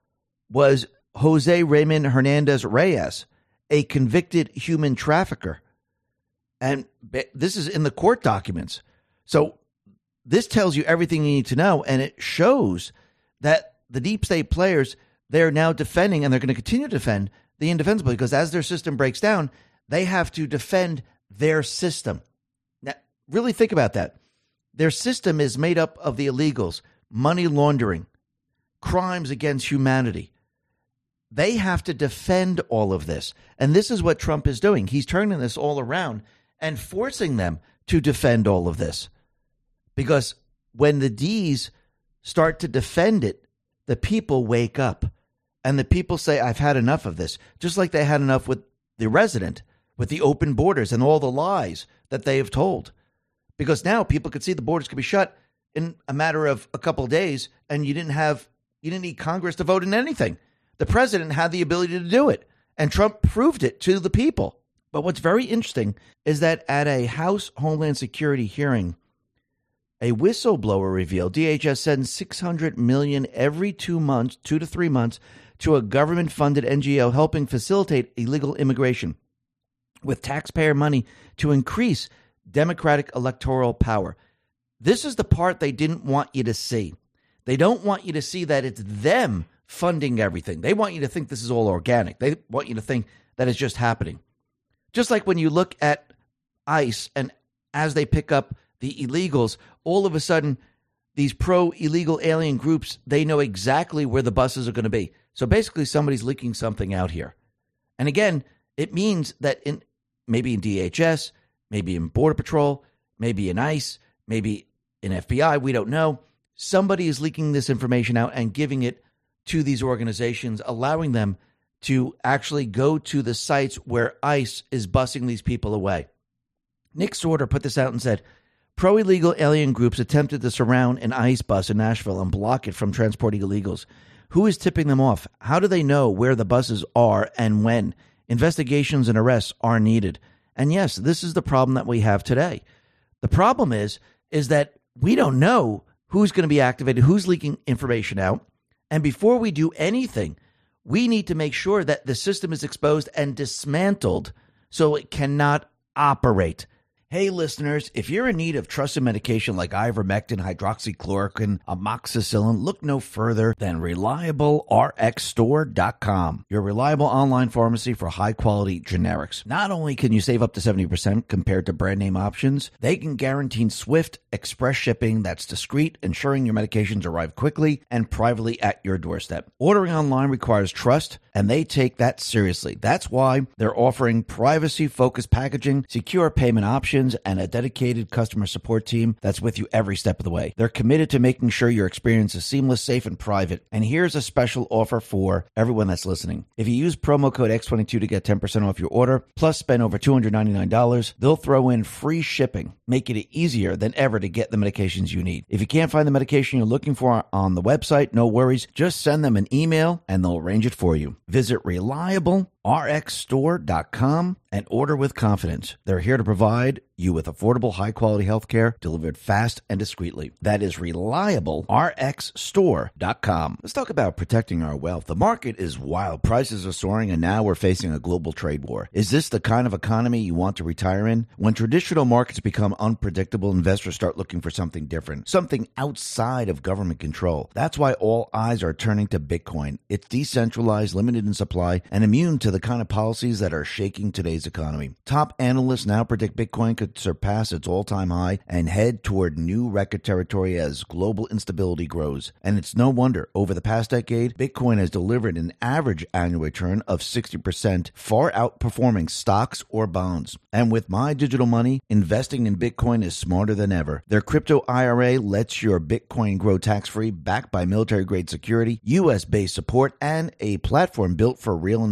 was Jose Raymond Hernandez Reyes, a convicted human trafficker. And this is in the court documents. So this tells you everything you need to know. And it shows that the deep state players, they're now defending, and they're going to continue to defend the indefensible, because as their system breaks down, they have to defend their system. Now, really think about that. Their system is made up of the illegals, money laundering, crimes against humanity. They have to defend all of this. And this is what Trump is doing. He's turning this all around and forcing them to defend all of this. Because when the D's start to defend it, the people wake up. And the people say, I've had enough of this. Just like they had enough with the resident, with the open borders and all the lies that they have told. Because now people could see the borders could be shut in a matter of a couple of days, and you didn't have, you didn't need Congress to vote in anything. The president had the ability to do it, and Trump proved it to the people. But what's very interesting is that at a House Homeland Security hearing, a whistleblower revealed D H S sends six hundred million dollars every two months, two to three months, to a government-funded N G O helping facilitate illegal immigration with taxpayer money to increase Democratic electoral power. This is the part they didn't want you to see. They don't want you to see that it's them funding everything. They want you to think this is all organic. They want you to think that it's just happening. Just like when you look at ICE, and as they pick up the illegals, all of a sudden, these pro-illegal alien groups, they know exactly where the buses are going to be. So basically, somebody's leaking something out here. And again, it means that in maybe in D H S, maybe in Border Patrol, maybe in ICE, maybe in F B I, we don't know. Somebody is leaking this information out and giving it to these organizations, allowing them to actually go to the sites where ICE is busing these people away. Nick Sorter put this out and said, pro-illegal alien groups attempted to surround an ICE bus in Nashville and block it from transporting illegals. Who is tipping them off? How do they know where the buses are and when? Investigations and arrests are needed. And yes, this is the problem that we have today. The problem is, is that we don't know who's going to be activated, who's leaking information out. And before we do anything, we need to make sure that the system is exposed and dismantled so it cannot operate. Hey, listeners, if you're in need of trusted medication like ivermectin, hydroxychloroquine, amoxicillin, look no further than reliable R X store dot com, your reliable online pharmacy for high-quality generics. Not only can you save up to seventy percent compared to brand name options, they can guarantee swift, express shipping that's discreet, ensuring your medications arrive quickly and privately at your doorstep. Ordering online requires trust, and they take that seriously. That's why they're offering privacy-focused packaging, secure payment options, and a dedicated customer support team that's with you every step of the way. They're committed to making sure your experience is seamless, safe, and private. And here's a special offer for everyone that's listening. If you use promo code X twenty-two to get ten percent off your order, plus spend over two hundred ninety-nine dollars, they'll throw in free shipping, making it easier than ever to get the medications you need. If you can't find the medication you're looking for on the website, no worries. Just send them an email and they'll arrange it for you. Visit reliable R X store dot com and order with confidence. They're here to provide you with affordable, high-quality health care delivered fast and discreetly. That is reliable R X store dot com. Let's talk about protecting our wealth. The market is wild. Prices are soaring, and now we're facing a global trade war. Is this the kind of economy you want to retire in? When traditional markets become unpredictable, investors start looking for something different, something outside of government control. That's why all eyes are turning to Bitcoin. It's decentralized, limited in supply, and immune to the kind of policies that are shaking today's economy. Top analysts now predict Bitcoin could surpass its all-time high and head toward new record territory as global instability grows. And it's no wonder. Over the past decade, Bitcoin has delivered an average annual return of sixty percent, far outperforming stocks or bonds. And with My Digital Money, investing in Bitcoin is smarter than ever. Their crypto I R A lets your Bitcoin grow tax-free, backed by military-grade security, U S-based support, and a platform built for real investors.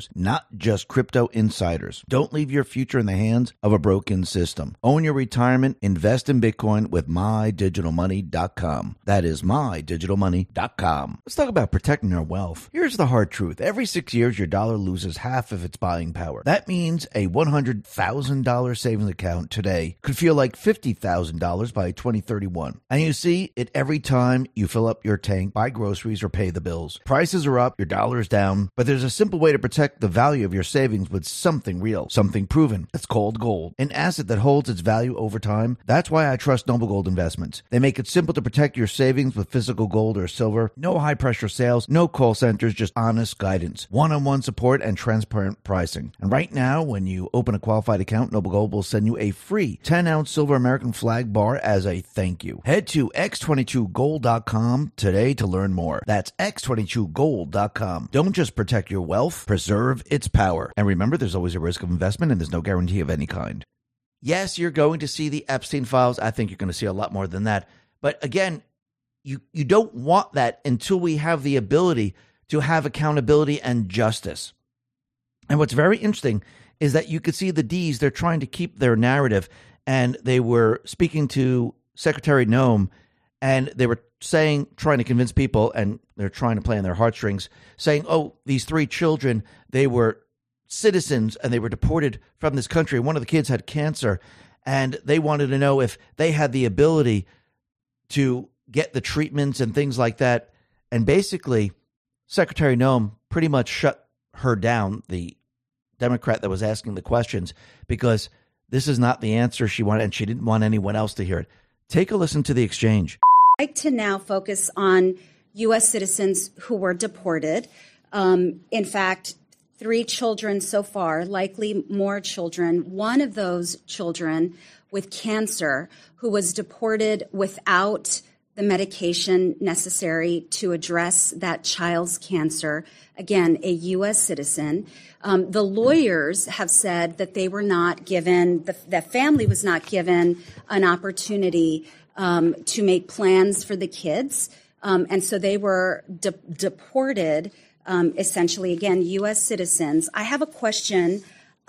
pros, not just crypto insiders. Don't leave your future in the hands of a broken system. Own your retirement. Invest in Bitcoin with my digital money dot com. That is my digital money dot com. Let's talk about protecting our wealth. Here's the hard truth. Every six years, your dollar loses half of its buying power. That means a one hundred thousand dollars savings account today could feel like fifty thousand dollars by twenty thirty-one. And you see it every time you fill up your tank, buy groceries, or pay the bills. Prices are up, your dollar is down, but there's a simple way to protect the value of your savings with something real, something proven. It's called gold, an asset that holds its value over time. That's why I trust Noble Gold Investments. They make it simple to protect your savings with physical gold or silver. No high-pressure sales, no call centers, just honest guidance, one-on-one support, and transparent pricing. And right now, when you open a qualified account, Noble Gold will send you a free ten-ounce silver American flag bar as a thank you. Head to x twenty-two gold dot com today to learn more. That's x twenty-two gold dot com. Don't just protect your wealth, preserve its power. And remember, there's always a risk of investment, and there's no guarantee of any kind. Yes, you're going to see the Epstein files. I think you're going to see a lot more than that. But again, you, you don't want that until we have the ability to have accountability and justice. And what's very interesting is that you could see the D's, they're trying to keep their narrative. And they were speaking to Secretary Noem, and they were saying, trying to convince people, and they're trying to play on their heartstrings, saying, oh, these three children, they were citizens and they were deported from this country. One of the kids had cancer, and they wanted to know if they had the ability to get the treatments and things like that. And basically, Secretary Noem pretty much shut her down, the Democrat that was asking the questions, because this is not the answer she wanted, and she didn't want anyone else to hear it. Take a listen to the exchange. I'd like to now focus on U S citizens who were deported. Um, in fact, three children so far, likely more children. One of those children with cancer who was deported without the medication necessary to address that child's cancer. Again, a U S citizen. Um, the lawyers have said that they were not given, the, the family was not given an opportunity um, to make plans for the kids. Um, and so they were de- deported, um, essentially, again, U S citizens. I have a question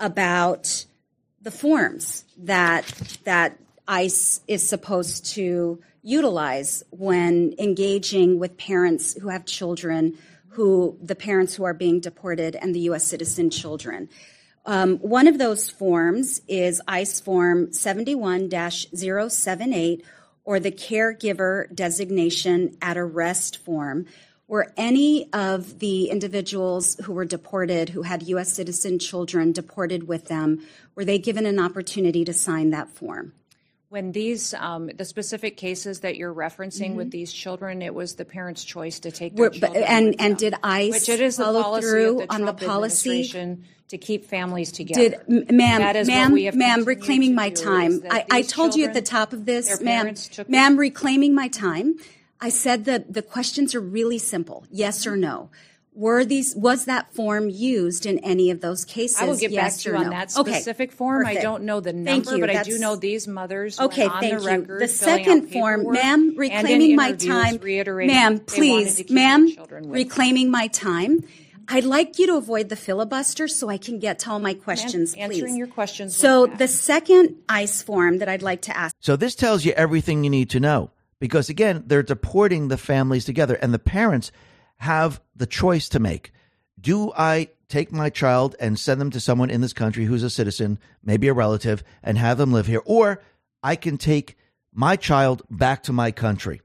about the forms that that ICE is supposed to utilize when engaging with parents who have children, who the parents who are being deported, and the U S citizen children. Um, one of those forms is ICE Form seventy-one dash zero seven eight, or the Caregiver Designation at Arrest form. Were any of the individuals who were deported, who had U S citizen children deported with them, were they given an opportunity to sign that form? When these, um, the specific cases that you're referencing mm-hmm. with these children, it was the parents' choice to take their We're, children and with and them, did ICE which it is the follow policy through of the on Trump the policy administration to keep families together. Did ma'am, that is ma'am, what we have ma'am, continued reclaiming to my do, time. I, I told children, you at the top of this, ma'am, took ma'am, reclaiming my time. I said that the questions are really simple: yes or no. Were these, was that form used in any of those cases? I will get yes back to you or on no? that specific okay. form. Perfect. I don't know the Thank number, you. but That's, I do know these mothers okay, went on thank the you. record. The filling second out form, paperwork, ma'am, reclaiming my time, ma'am, please, ma'am, reclaiming my time. I'd like you to avoid the filibuster so I can get to all my questions, Ma'am, please. Answering your questions. So the second ICE form that I'd like to ask. So this tells you everything you need to know, because again, they're deporting the families together, and the parents have the choice to make. Do I take my child and send them to someone in this country who's a citizen, maybe a relative, and have them live here? Or I can take my child back to my country.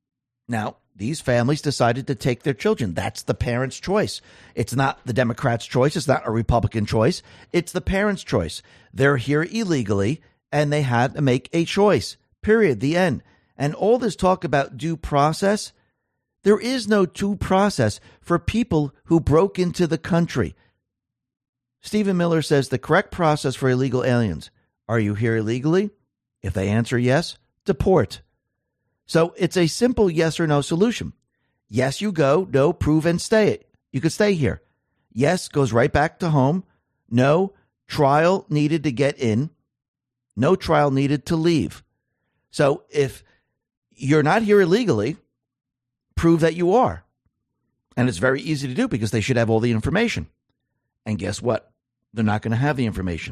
Now, these families decided to take their children. That's the parents' choice. It's not the Democrats' choice. It's not a Republican choice. It's the parents' choice. They're here illegally, and they had to make a choice, period, the end. And all this talk about due process, there is no due process for people who broke into the country. Stephen Miller says the correct process for illegal aliens: are you here illegally? If they answer yes, deport. So it's a simple yes or no solution. Yes, you go. No, prove and stay. You could stay here. Yes, goes right back to home. No, trial needed to get in. No trial needed to leave. So if you're not here illegally, prove that you are. And it's very easy to do because they should have all the information. And guess what? They're not going to have the information.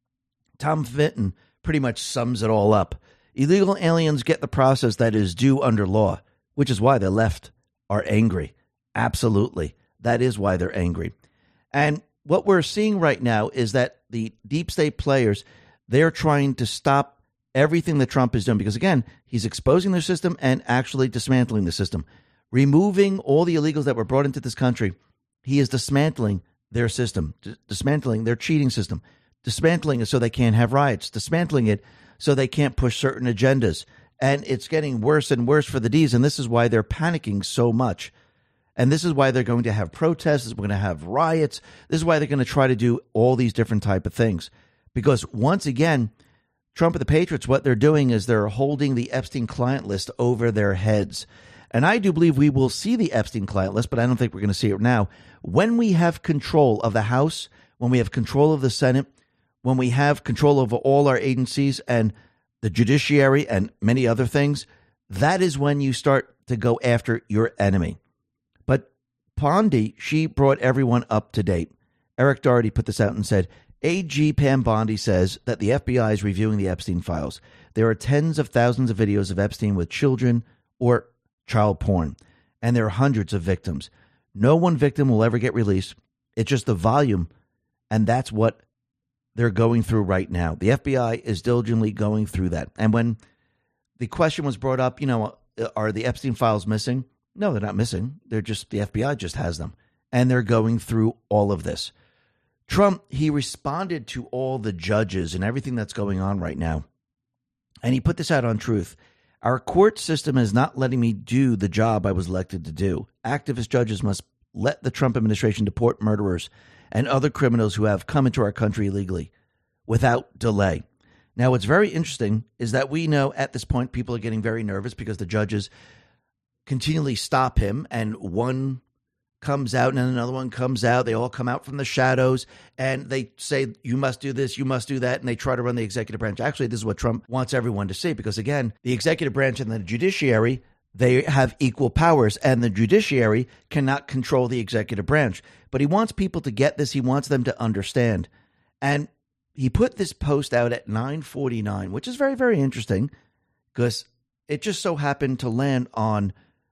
Tom Fitton pretty much sums it all up. Illegal aliens get the process that is due under law, which is why the left are angry. Absolutely. That is why they're angry. And what we're seeing right now is that the deep state players, they're trying to stop everything that Trump is doing because, again, he's exposing their system and actually dismantling the system. Removing all the illegals that were brought into this country, he is dismantling their system, d- dismantling their cheating system, dismantling it so they can't have riots, dismantling it so they can't push certain agendas. And it's getting worse and worse for the D's, and this is why they're panicking so much. And this is why they're going to have protests. This is going to have riots. This is why they're going to try to do all these different type of things. Because once again, Trump and the Patriots, what they're doing is they're holding the Epstein client list over their heads. And I do believe we will see the Epstein client list, but I don't think we're going to see it now. When we have control of the House, when we have control of the Senate, when we have control over all our agencies and the judiciary and many other things, that is when you start to go after your enemy. But Bondi, she brought everyone up to date. Eric Doherty put this out and said, A G Pam Bondi says that the F B I is reviewing the Epstein files. There are tens of thousands of videos of Epstein with children or child porn, and there are hundreds of victims. No one victim will ever get released. It's just the volume, and that's what they're going through right now. The F B I is diligently going through that. And when the question was brought up, you know, are the Epstein files missing? No, they're not missing. They're just, the F B I just has them. And they're going through all of this. Trump, he responded to all the judges and everything that's going on right now. And he put this out on Truth. Our court system is not letting me do the job I was elected to do. Activist judges must let the Trump administration deport murderers and other criminals who have come into our country illegally without delay. Now, what's very interesting is that we know at this point people are getting very nervous because the judges continually stop him, and one comes out and then another one comes out. They all come out from the shadows and they say, you must do this, you must do that. And they try to run the executive branch. Actually, this is what Trump wants everyone to see, because, again, the executive branch and the judiciary, they have equal powers, and the judiciary cannot control the executive branch. But he wants people to get this. He wants them to understand. And he put this post out at nine forty-nine, which is very, very interesting, because it just so happened to land on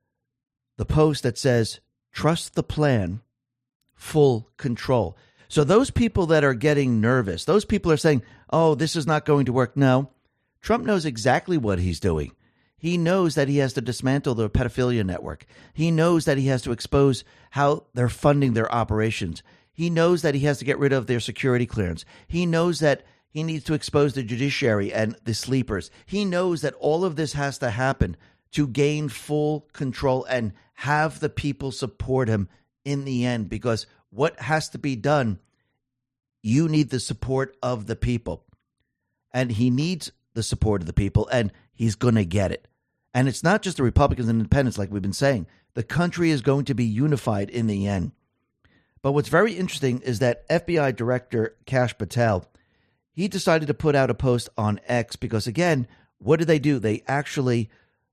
the post that says, trust the plan, full control. So those people that are getting nervous, those people are saying, oh, this is not going to work. No, Trump knows exactly what he's doing. He knows that he has to dismantle the pedophilia network. He knows that he has to expose how they're funding their operations. He knows that he has to get rid of their security clearance. He knows that he needs to expose the judiciary and the sleepers. He knows that all of this has to happen to gain full control and have the people support him in the end, because what has to be done, you need the support of the people. And he needs the support of the people, and he's going to get it. And it's not just the Republicans and independents, like we've been saying. The country is going to be unified in the end. But what's very interesting is that F B I Director Kash Patel, he decided to put out a post on X because, again, what did they do? They actually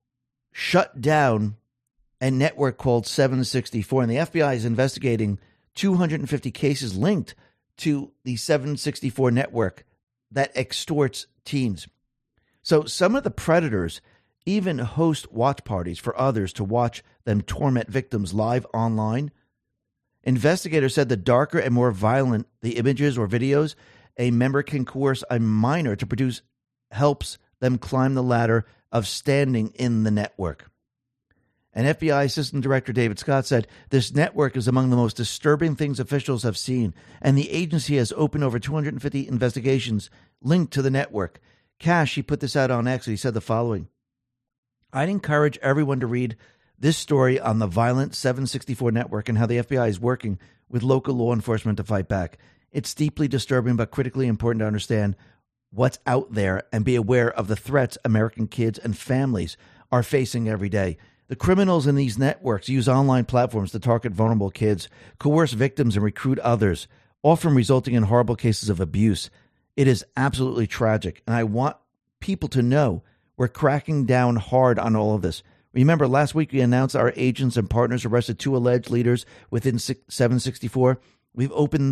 shut down a network called seven sixty-four, and the F B I is investigating two hundred fifty cases linked to the seven sixty-four network that extorts teens. So some of the predators even host watch parties for others to watch them torment victims live online. Investigators said the darker and more violent the images or videos a member can coerce a minor to produce helps them climb the ladder of standing in the network. And F B I Assistant Director David Scott said, this network is among the most disturbing things officials have seen, and the agency has opened over two hundred fifty investigations linked to the network. Kash, he put this out on X, and he said the following: I'd encourage everyone to read this story on the violent seven sixty-four network and how the F B I is working with local law enforcement to fight back. It's deeply disturbing, but critically important to understand what's out there and be aware of the threats American kids and families are facing every day. The criminals in these networks use online platforms to target vulnerable kids, coerce victims, and recruit others, often resulting in horrible cases of abuse. It is absolutely tragic, and I want people to know we're cracking down hard on all of this. Remember, last week we announced our agents and partners arrested two alleged leaders within seven sixty-four. We've opened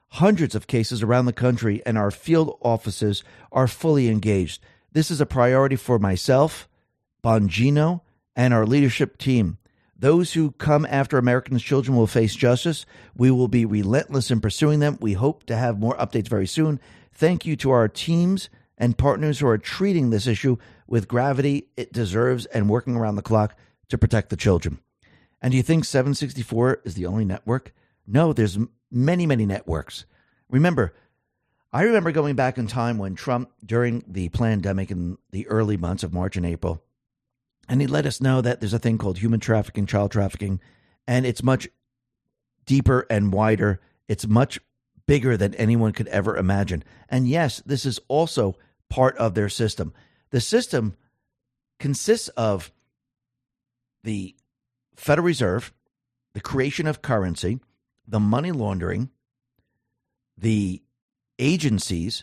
hundreds of cases around the country, and our field offices are fully engaged. This is a priority for myself, Bongino, and our leadership team. Those who come after Americans' children will face justice. We will be relentless in pursuing them. We hope to have more updates very soon. Thank you to our teams and partners who are treating this issue with gravity it deserves and working around the clock to protect the children. And do you think seven sixty-four is the only network? No, there's many, many networks. Remember, I remember going back in time when Trump, during the pandemic in the early months of March and April, and he let us know that there's a thing called human trafficking, child trafficking, and it's much deeper and wider. It's much bigger than anyone could ever imagine. And yes, this is also part of their system. The system consists of the Federal Reserve, the creation of currency, the money laundering, the agencies,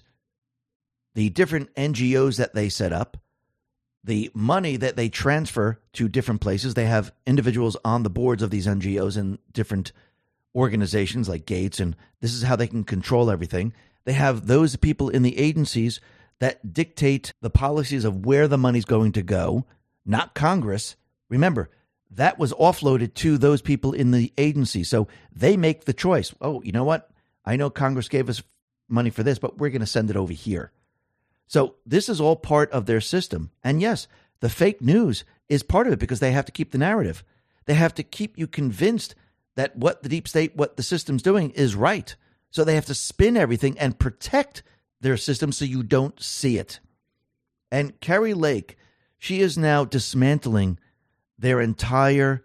the different N G Os that they set up, the money that they transfer to different places. They have individuals on the boards of these N G Os and different organizations like Gates, and this is how they can control everything. They have those people in the agencies that dictate the policies of where the money's going to go, not Congress. Remember, that was offloaded to those people in the agency. So they make the choice. Oh, you know what? I know Congress gave us money for this, but we're going to send it over here. So this is all part of their system. And yes, the fake news is part of it because they have to keep the narrative. They have to keep you convinced that what the deep state, what the system's doing is right. So they have to spin everything and protect their system so you don't see it. And Kari Lake, she is now dismantling their entire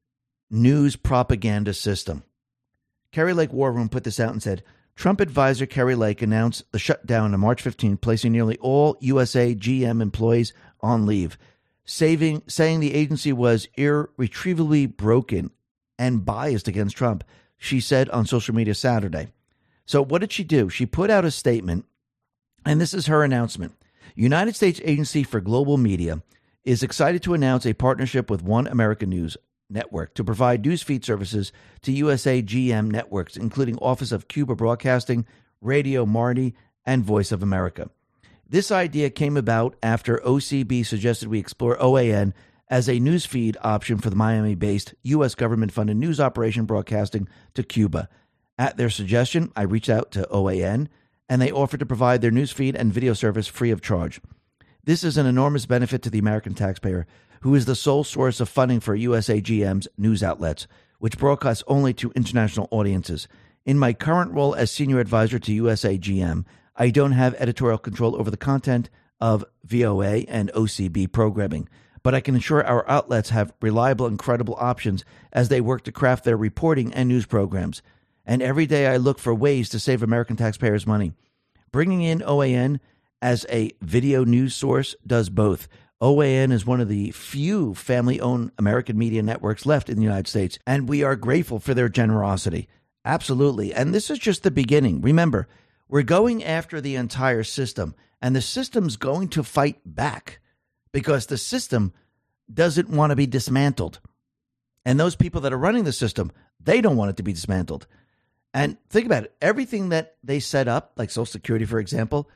news propaganda system. Kari Lake War Room put this out and said, Trump advisor Kari Lake announced the shutdown on March fifteenth, placing nearly all U S A G M employees on leave, saving, saying the agency was irretrievably broken and biased against Trump, she said on social media Saturday. So what did she do? She put out a statement, and this is her announcement. United States Agency for Global Media is excited to announce a partnership with One American News Network to provide newsfeed services to U S A G M networks, including Office of Cuba Broadcasting, Radio Marti, and Voice of America. This idea came about after O C B suggested we explore O A N as a newsfeed option for the Miami-based U S government-funded news operation broadcasting to Cuba. At their suggestion, I reached out to O A N, and they offered to provide their newsfeed and video service free of charge. This is an enormous benefit to the American taxpayer, who is the sole source of funding for U S A G M's news outlets, which broadcast only to international audiences. In my current role as senior advisor to U S A G M, I don't have editorial control over the content of V O A and O C B programming, but I can ensure our outlets have reliable and credible options as they work to craft their reporting and news programs. And every day I look for ways to save American taxpayers money. Bringing in O A N as a video news source does both. O A N is one of the few family-owned American media networks left in the United States, and we are grateful for their generosity. Absolutely. And this is just the beginning. Remember, we're going after the entire system, and the system's going to fight back because the system doesn't want to be dismantled. And those people that are running the system, they don't want it to be dismantled. And think about it. Everything that they set up, like Social Security, for example,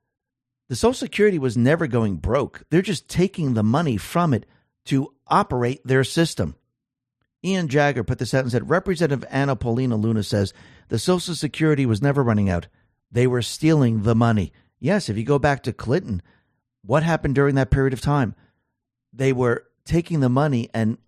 the Social Security was never going broke. They're just taking the money from it to operate their system. Ian Jagger put this out and said, Representative Anna Paulina Luna says the Social Security was never running out. They were stealing the money. Yes, if you go back to Clinton, what happened during that period of time? They were taking the money and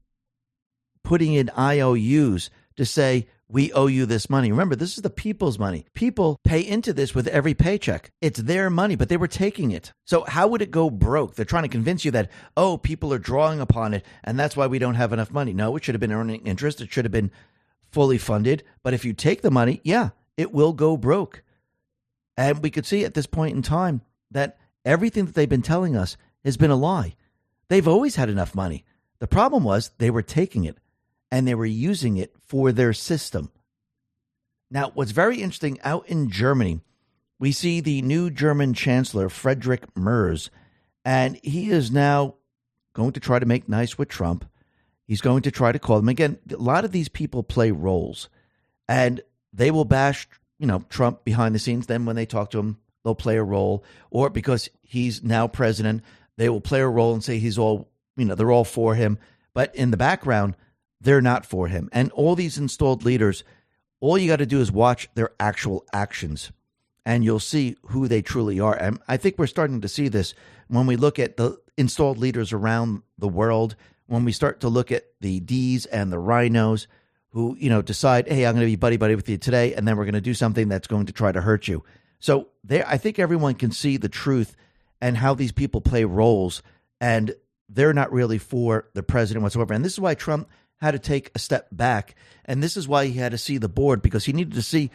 putting in I O Us to say, we owe you this money. Remember, this is the people's money. People pay into this with every paycheck. It's their money, but they were taking it. So how would it go broke? They're trying to convince you that, oh, people are drawing upon it, and that's why we don't have enough money. No, it should have been earning interest. It should have been fully funded. But if you take the money, yeah, it will go broke. And we could see at this point in time that everything that they've been telling us has been a lie. They've always had enough money. The problem was they were taking it, and they were using it for their system. Now, what's very interesting, out in Germany, we see the new German Chancellor, Friedrich Merz, and he is now going to try to make nice with Trump. He's going to try to call them. Again, a lot of these people play roles, and they will bash you know, Trump behind the scenes. Then when they talk to him, they'll play a role. Or because he's now president, they will play a role and say he's all, you know, they're all for him. But in the background, they're not for him. And all these installed leaders, all you got to do is watch their actual actions, and you'll see who they truly are. And I think we're starting to see this when we look at the installed leaders around the world, when we start to look at the D's and the rhinos who, you know, decide, hey, I'm going to be buddy-buddy with you today, and then we're going to do something that's going to try to hurt you. So there, I think everyone can see the truth and how these people play roles, and they're not really for the president whatsoever. And this is why Trump had to take a step back, and this is why he had to see the board, because he needed to see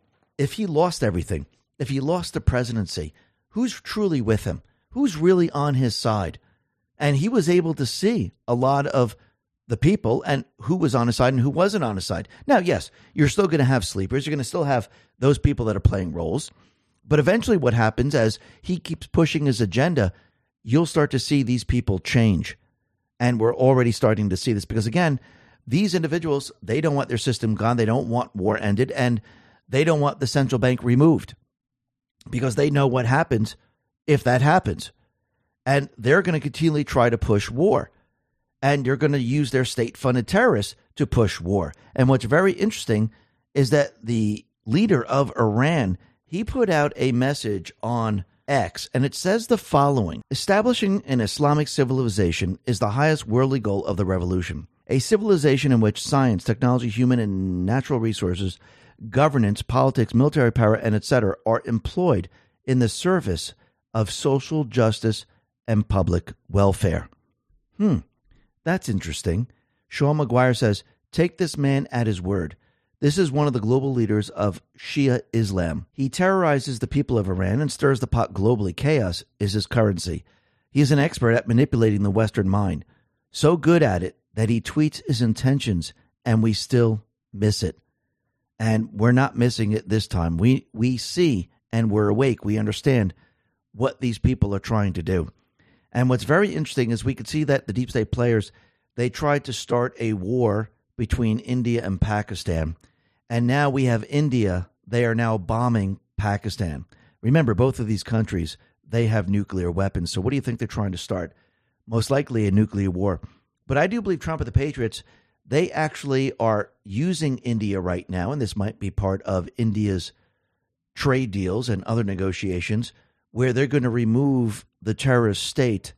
if he lost everything, if he lost the presidency, who's truly with him, who's really on his side. And he was able to see a lot of the people and who was on his side and who wasn't on his side. Now, yes, you're still going to have sleepers. You're going to still have those people that are playing roles. But eventually what happens as he keeps pushing his agenda, you'll start to see these people change. And we're already starting to see this because, again, these individuals, they don't want their system gone. They don't want war ended. And they don't want the central bank removed because they know what happens if that happens. And they're going to continually try to push war. And you're going to use their state-funded terrorists to push war. And what's very interesting is that the leader of Iran, he put out a message on X, and it says the following: establishing an Islamic civilization is the highest worldly goal of the revolution. A civilization in which science, technology, human and natural resources, governance, politics, military power, and et cetera are employed in the service of social justice and public welfare. Hmm, that's interesting. Sean McGuire says, take this man at his word. This is one of the global leaders of Shia Islam. He terrorizes the people of Iran and stirs the pot globally. Chaos is his currency. He is an expert at manipulating the Western mind. So good at it that he tweets his intentions and we still miss it. And we're not missing it this time. We we see and we're awake. We understand what these people are trying to do. And what's very interesting is we could see that the deep state players, they tried to start a war between India and Pakistan. And now we have India. They are now bombing Pakistan. Remember, both of these countries, they have nuclear weapons. So what do you think they're trying to start? Most likely a nuclear war. But I do believe Trump and the Patriots, they actually are using India right now, and this might be part of India's trade deals and other negotiations, where they're going to remove the terrorist state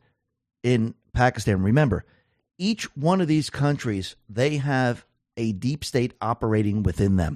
in Pakistan. Remember, each one of these countries, they have a deep state operating within them.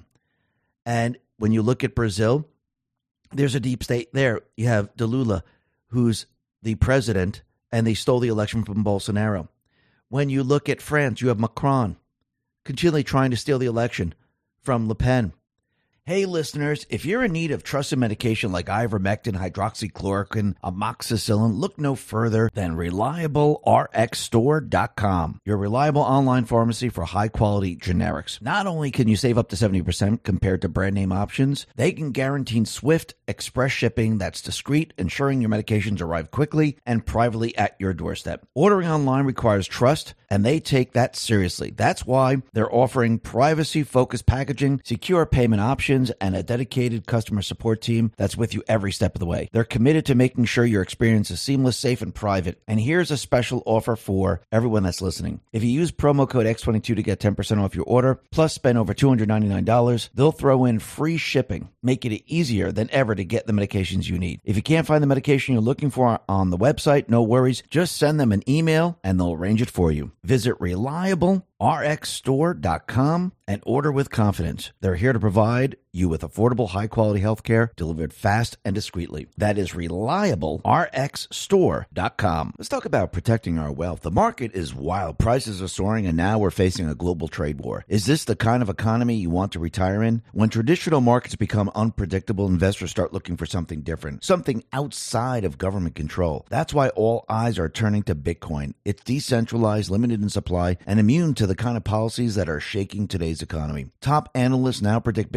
And when you look at Brazil, there's a deep state there. You have Lula, who's the president, and they stole the election from Bolsonaro. When you look at France, you have Macron continually trying to steal the election from Le Pen. Hey, listeners, if you're in need of trusted medication like ivermectin, hydroxychloroquine, amoxicillin, look no further than reliable R X store dot com, your reliable online pharmacy for high-quality generics. Not only can you save up to seventy percent compared to brand-name options, they can guarantee swift, express shipping that's discreet, ensuring your medications arrive quickly and privately at your doorstep. Ordering online requires trust, and they take that seriously. That's why they're offering privacy-focused packaging, secure payment options, and a dedicated customer support team that's with you every step of the way. They're committed to making sure your experience is seamless, safe, and private. And here's a special offer for everyone that's listening. If you use promo code X twenty-two to get ten percent off your order, plus spend over two hundred ninety-nine dollars, they'll throw in free shipping, making it easier than ever to get the medications you need. If you can't find the medication you're looking for on the website, no worries. Just send them an email and they'll arrange it for you. Visit reliable R X store dot com and order with confidence. They're here to provide you with affordable, high-quality health care delivered fast and discreetly. That is reliable R X store dot com. Let's talk about protecting our wealth. The market is wild. Prices are soaring, and now we're facing a global trade war. Is this the kind of economy you want to retire in? When traditional markets become unpredictable, investors start looking for something different, something outside of government control. That's why all eyes are turning to Bitcoin. It's decentralized, limited in supply, and immune to the kind of policies that are shaking today's economy. Top analysts now predict Bitcoin could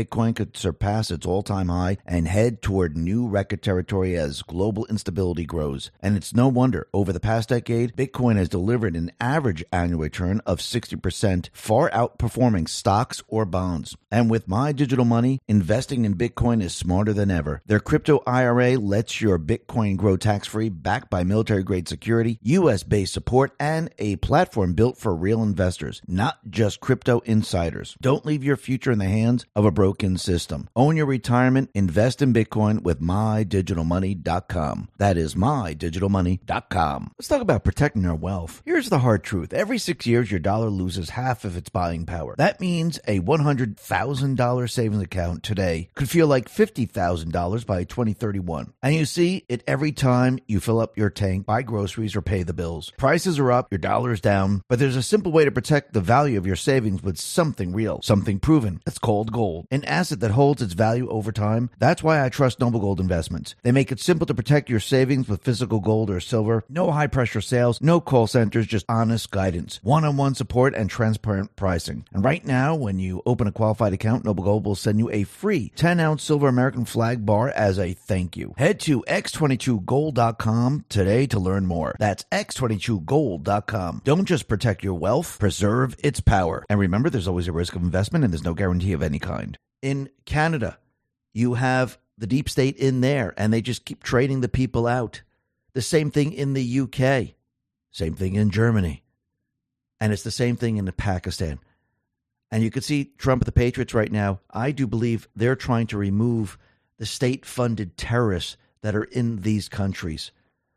could surpass its all-time high and head toward new record territory as global instability grows. And it's no wonder. Over the past decade, Bitcoin has delivered an average annual return of sixty percent, far outperforming stocks or bonds. And with My Digital Money, investing in Bitcoin is smarter than ever. Their crypto I R A lets your Bitcoin grow tax-free, backed by military-grade security, U S-based support, and a platform built for real investors, not just crypto insiders. Don't leave your future in the hands of a broken system. Own your retirement. Invest in Bitcoin with my digital money dot com. That is my digital money dot com. Let's talk about protecting our wealth. Here's the hard truth. Every six years, your dollar loses half of its buying power. That means a one hundred thousand dollars savings account today could feel like fifty thousand dollars by twenty thirty-one. And you see it every time you fill up your tank, buy groceries, or pay the bills. Prices are up, your dollar is down, but there's a simple way to protect the value of your savings with something real, something proven. It's called gold, an asset that holds its value over time. That's why I trust Noble Gold Investments. They make it simple to protect your savings with physical gold or silver. No high-pressure sales, no call centers, just honest guidance, one-on-one support, and transparent pricing. And right now, when you open a qualified account, Noble Gold will send you a free ten-ounce silver American flag bar as a thank you. Head to x twenty-two gold dot com today to learn more. That's x twenty-two gold dot com. Don't just protect your wealth, preserve its power. And remember, there's always a risk of investment, and there's no guarantee of any kind. In Canada, you have the deep state in there, and they just keep trading the people out. The same thing in the U K. Same thing in Germany. And it's the same thing in Pakistan. And you can see Trump and the Patriots right now. I do believe they're trying to remove the state-funded terrorists that are in these countries.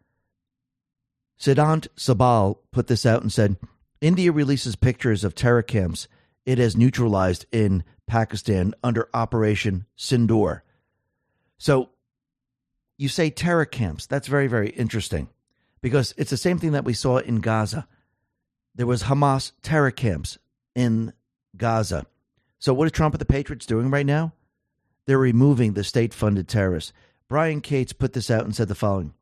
Siddhant Sabal put this out and said, India releases pictures of terror camps it has neutralized in Pakistan under Operation Sindoor. So you say terror camps. That's very, very interesting because it's the same thing that we saw in Gaza. There was Hamas terror camps in Gaza. So what are Trump and the Patriots doing right now? They're removing the state-funded terrorists. Brian Cates put this out and said the following.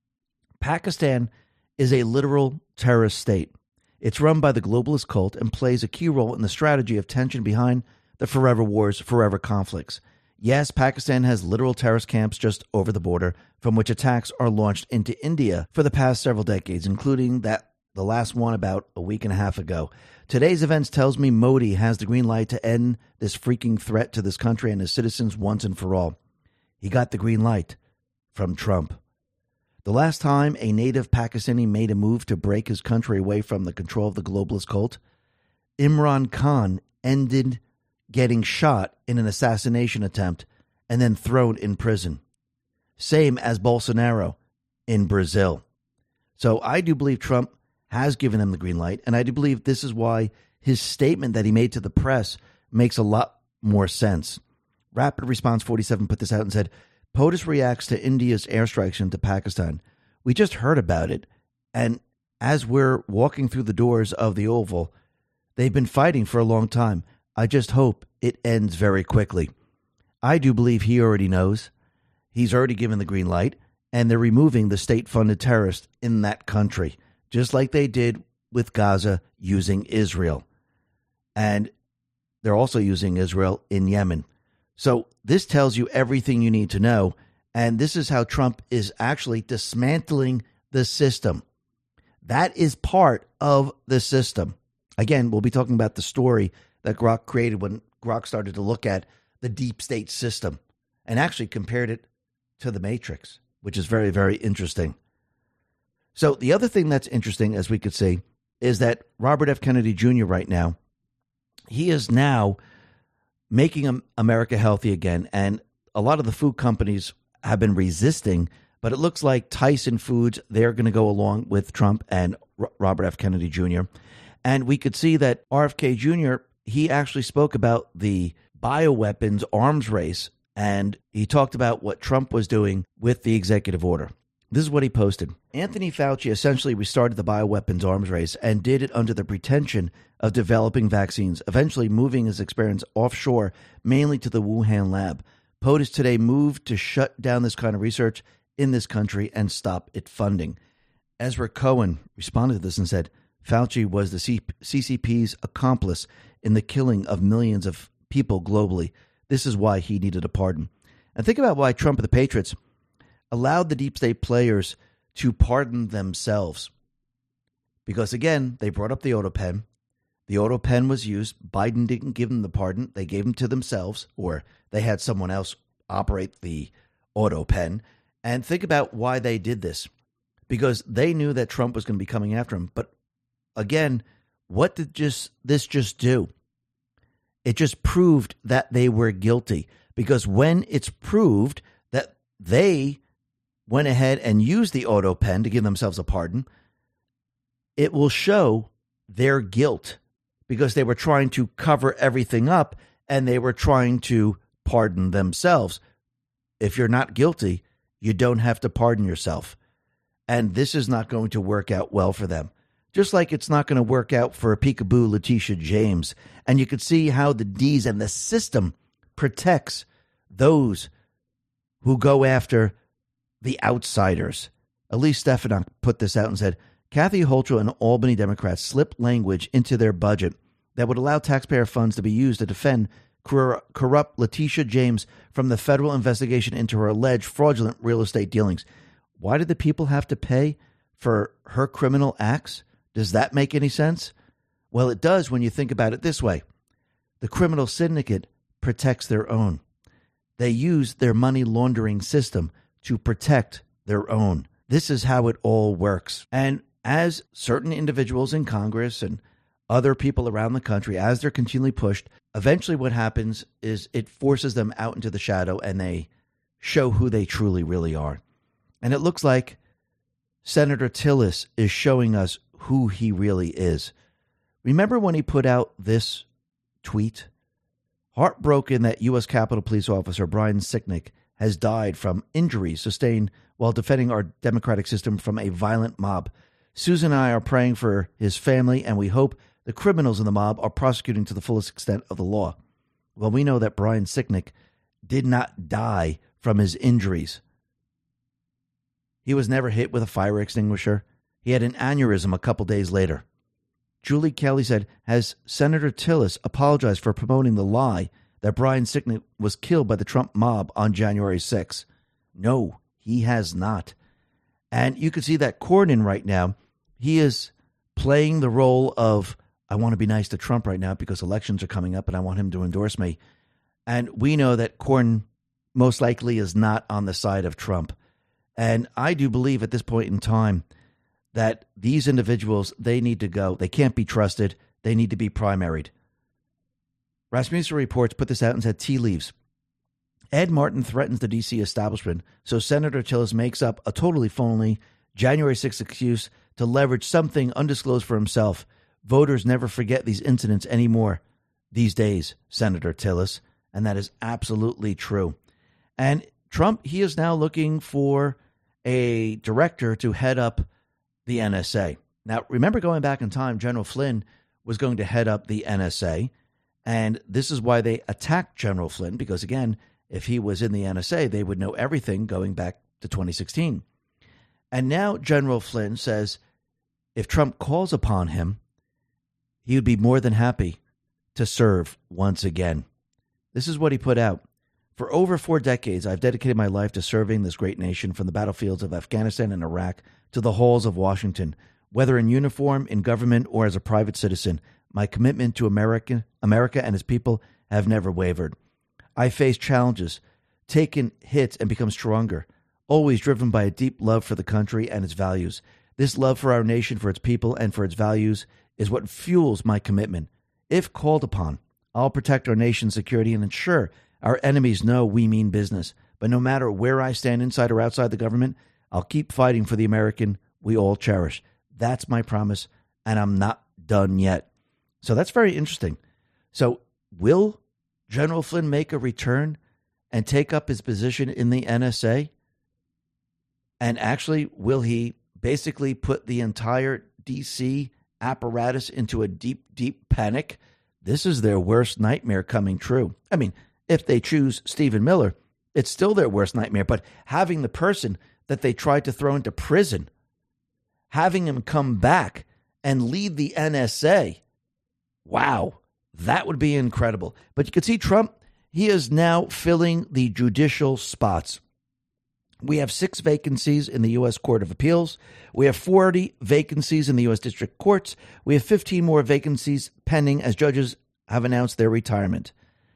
Pakistan is a literal terrorist state. It's run by the globalist cult and plays a key role in the strategy of tension behind the forever wars, forever conflicts. Yes, Pakistan has literal terrorist camps just over the border from which attacks are launched into India for the past several decades, including that the last one about a week and a half ago. Today's events tells me Modi has the green light to end this freaking threat to this country and its citizens once and for all. He got the green light from Trump. The last time a native Pakistani made a move to break his country away from the control of the globalist cult, Imran Khan ended getting shot in an assassination attempt and then thrown in prison. Same as Bolsonaro in Brazil. So I do believe Trump has given them the green light, and I do believe this is why his statement that he made to the press makes a lot more sense. Rapid Response forty-seven put this out and said, POTUS reacts to India's airstrikes into Pakistan. We just heard about it, and as we're walking through the doors of the Oval, they've been fighting for a long time. I just hope it ends very quickly. I do believe he already knows. He's already given the green light, and they're removing the state-funded terrorists in that country, just like they did with Gaza using Israel. And they're also using Israel in Yemen. So this tells you everything you need to know, and this is how Trump is actually dismantling the system. That is part of the system. Again, we'll be talking about the story that Grok created when Grok started to look at the deep state system and actually compared it to the Matrix, which is very, very interesting. So the other thing that's interesting, as we could see, is that Robert F. Kennedy Junior right now, he is now making America healthy again. And a lot of the food companies have been resisting, but it looks like Tyson Foods, they're going to go along with Trump and R- Robert F. Kennedy Junior And we could see that R F K Junior, he actually spoke about the bioweapons arms race, and he talked about what Trump was doing with the executive order. This is what he posted. Anthony Fauci essentially restarted the bioweapons arms race and did it under the pretension of developing vaccines, eventually moving his experiments offshore, mainly to the Wuhan lab. POTUS today moved to shut down this kind of research in this country and stop its funding. Ezra Cohen responded to this and said, Fauci was the C C P's accomplice in the killing of millions of people globally. this is why he needed a pardon. And think about why Trump and the Patriots allowed the deep state players to pardon themselves. Because, again, they brought up the auto pen. The auto pen was used. Biden didn't give them the pardon. They gave them to themselves, or they had someone else operate the auto pen. And think about why they did this. Because they knew that Trump was going to be coming after him. But, again, what did just this just do? It just proved that they were guilty. Because when it's proved that they went ahead and used the auto pen to give themselves a pardon, it will show their guilt because they were trying to cover everything up and they were trying to pardon themselves. If you're not guilty, you don't have to pardon yourself. And this is not going to work out well for them. Just like it's not going to work out for Peekaboo Letitia James. And you could see how the D's and the system protects those who go after the outsiders. Elise Stefanik put this out and said, Kathy Hochul and Albany Democrats slipped language into their budget that would allow taxpayer funds to be used to defend cor- corrupt Letitia James from the federal investigation into her alleged fraudulent real estate dealings. Why did the people have to pay for her criminal acts? Does that make any sense? Well, it does when you think about it this way. The criminal syndicate protects their own. They use their money laundering system to protect their own. This is how it all works. And as certain individuals in Congress and other people around the country, as they're continually pushed, eventually what happens is it forces them out into the shadow and they show who they truly really are. And it looks like Senator Tillis is showing us who he really is. Remember when he put out this tweet? Heartbroken that U S Capitol Police Officer Brian Sicknick has died from injuries sustained while defending our democratic system from a violent mob. Susan and I are praying for his family, and we hope the criminals in the mob are prosecuting to the fullest extent of the law. Well, we know that Brian Sicknick did not die from his injuries. He was never hit with a fire extinguisher. He had an aneurysm a couple days later. Julie Kelly said, has Senator Tillis apologized for promoting the lie that Brian Sicknick was killed by the Trump mob on January sixth? No, he has not. And you can see that Cornyn right now, he is playing the role of, I want to be nice to Trump right now because elections are coming up and I want him to endorse me. And we know that Cornyn most likely is not on the side of Trump. And I do believe at this point in time that these individuals, they need to go. They can't be trusted. They need to be primaried. Rasmussen Reports put this out and said, tea leaves. Ed Martin threatens the D C establishment, so Senator Tillis makes up a totally phony January sixth excuse to leverage something undisclosed for himself. Voters never forget these incidents anymore these days, Senator Tillis, and that is absolutely true. And Trump, he is now looking for a director to head up the N S A. Now, remember going back in time, General Flynn was going to head up the N S A, and this is why they attacked General Flynn, because, again, if he was in the N S A, they would know everything going back to twenty sixteen. And now General Flynn says if Trump calls upon him, he would be more than happy to serve once again. This is what he put out. For over four decades, I've dedicated my life to serving this great nation from the battlefields of Afghanistan and Iraq to the halls of Washington. Whether in uniform, in government, or as a private citizen, my commitment to America, America and its people have never wavered. I faced challenges, taken hits, and become stronger, always driven by a deep love for the country and its values. This love for our nation, for its people, and for its values is what fuels my commitment. If called upon, I'll protect our nation's security and ensure our enemies know we mean business. But no matter where I stand, inside or outside the government, I'll keep fighting for the American we all cherish. That's my promise, and I'm not done yet. So that's very interesting. So will General Flynn make a return and take up his position in the N S A? And actually, will he basically put the entire D C apparatus into a deep, deep panic? This is their worst nightmare coming true. I mean, if they choose Stephen Miller, it's still their worst nightmare. But having the person that they tried to throw into prison, having him come back and lead the N S A, wow, that would be incredible. But you could see Trump, he is now filling the judicial spots. We have six vacancies in the U S Court of Appeals. We have forty vacancies in the U S District Courts. We have fifteen more vacancies pending as judges have announced their retirement.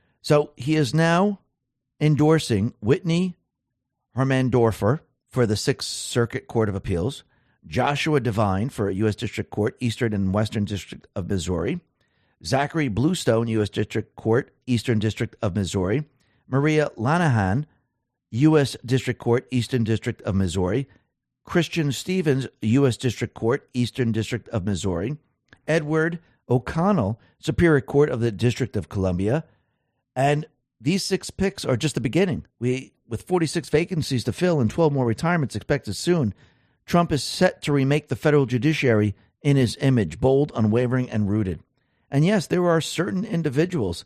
So he is now endorsing Whitney Hermandorfer for the Sixth Circuit Court of Appeals, Joshua Devine for U S District Court, Eastern and Western District of Missouri, Zachary Bluestone, U S District Court, Eastern District of Missouri, Maria Lanahan, U S District Court, Eastern District of Missouri, Christian Stevens, U S District Court, Eastern District of Missouri, Edward O'Connell, Superior Court of the District of Columbia. And these six picks are just the beginning. We, with forty-six vacancies to fill and twelve more retirements expected soon, Trump is set to remake the federal judiciary in his image, bold, unwavering, and rooted. And yes, there are certain individuals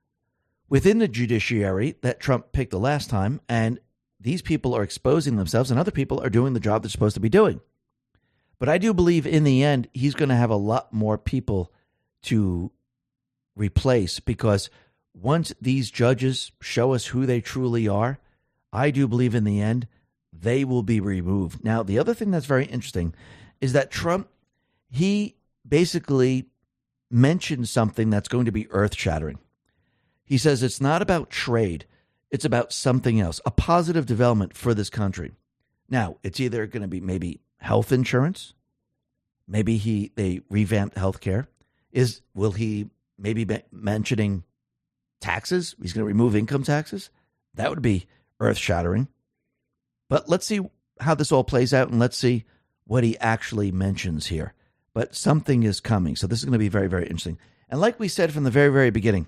within the judiciary that Trump picked the last time, and these people are exposing themselves, and other people are doing the job they're supposed to be doing. But I do believe in the end, he's going to have a lot more people to replace, because once these judges show us who they truly are, I do believe in the end, they will be removed. Now, the other thing that's very interesting is that Trump, he basically mentioned something that's going to be earth-shattering. He says it's not about trade. It's about something else, a positive development for this country. Now, it's either going to be maybe health insurance. Maybe he they revamped healthcare. Is will he maybe be mentioning taxes? He's going to remove income taxes. That would be earth-shattering. But let's see how this all plays out, and let's see what he actually mentions here. But something is coming, so this is going to be very, very interesting. And like we said from the very, very beginning,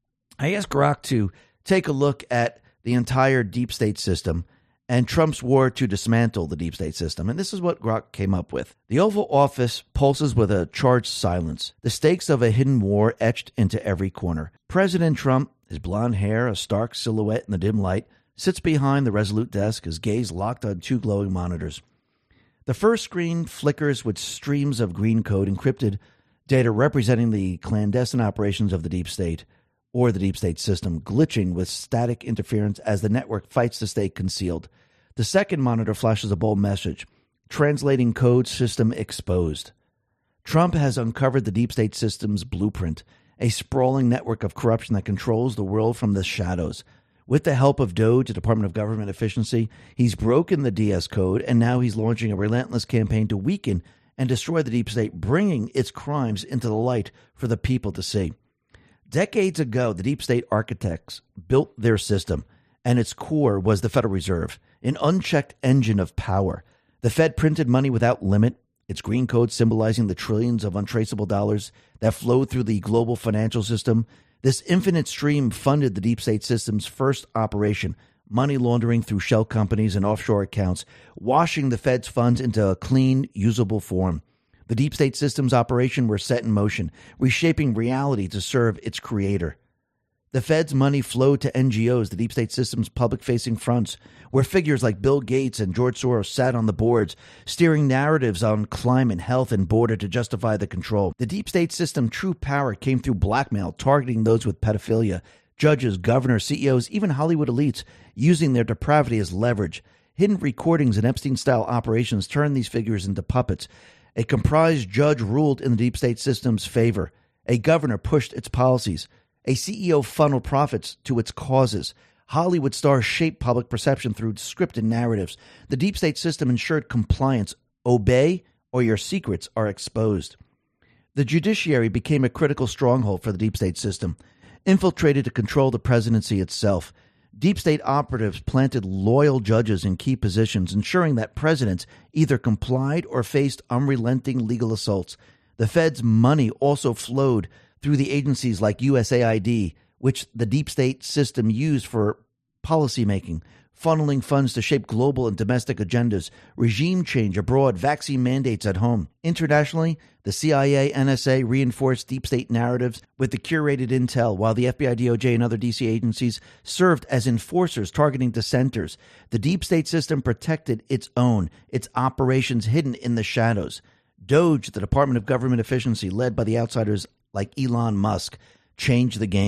I asked Grok to take a look at the entire deep state system and Trump's war to dismantle the deep state system. And this is what Grok came up with. The Oval Office pulses with a charged silence, the stakes of a hidden war etched into every corner. President Trump, his blonde hair a stark silhouette in the dim light, sits behind the resolute desk, his gaze locked on two glowing monitors. The first screen flickers with streams of green code, encrypted data representing the clandestine operations of the deep state, or the deep state system, glitching with static interference as the network fights to stay concealed. The second monitor flashes a bold message, translating code system exposed. Trump has uncovered the deep state system's blueprint, a sprawling network of corruption that controls the world from the shadows. With the help of DOGE, the Department of Government Efficiency, he's broken the D S code, and now he's launching a relentless campaign to weaken and destroy the deep state, bringing its crimes into the light for the people to see. Decades ago, the deep state architects built their system, and its core was the Federal Reserve, an unchecked engine of power. The Fed printed money without limit, its green code symbolizing the trillions of untraceable dollars that flowed through the global financial system. This infinite stream funded the deep state system's first operation, money laundering through shell companies and offshore accounts, washing the Fed's funds into a clean, usable form. The deep state system's operation were set in motion, reshaping reality to serve its creator. The Fed's money flowed to N G Os, the deep state system's public-facing fronts, where figures like Bill Gates and George Soros sat on the boards, steering narratives on climate, health, and border to justify the control. The deep state system true power came through blackmail, targeting those with pedophilia, judges, governors, C E Os, even Hollywood elites, using their depravity as leverage. Hidden recordings and Epstein-style operations turned these figures into puppets. A comprised judge ruled in the deep state system's favor. A governor pushed its policies. A C E O funneled profits to its causes. Hollywood stars shaped public perception through scripted narratives. The deep state system ensured compliance. Obey or your secrets are exposed. The judiciary became a critical stronghold for the deep state system, infiltrated to control the presidency itself. Deep state operatives planted loyal judges in key positions, ensuring that presidents either complied or faced unrelenting legal assaults. The Fed's money also flowed through the agencies like U S A I D, which the deep state system used for policymaking, funneling funds to shape global and domestic agendas, regime change abroad, vaccine mandates at home. Internationally, the C I A, N S A reinforced deep state narratives with the curated intel, while the F B I, D O J, and other D C agencies served as enforcers targeting dissenters. The deep state system protected its own, its operations hidden in the shadows. DOGE, the Department of Government Efficiency, led by the outsiders like Elon Musk, changed the game.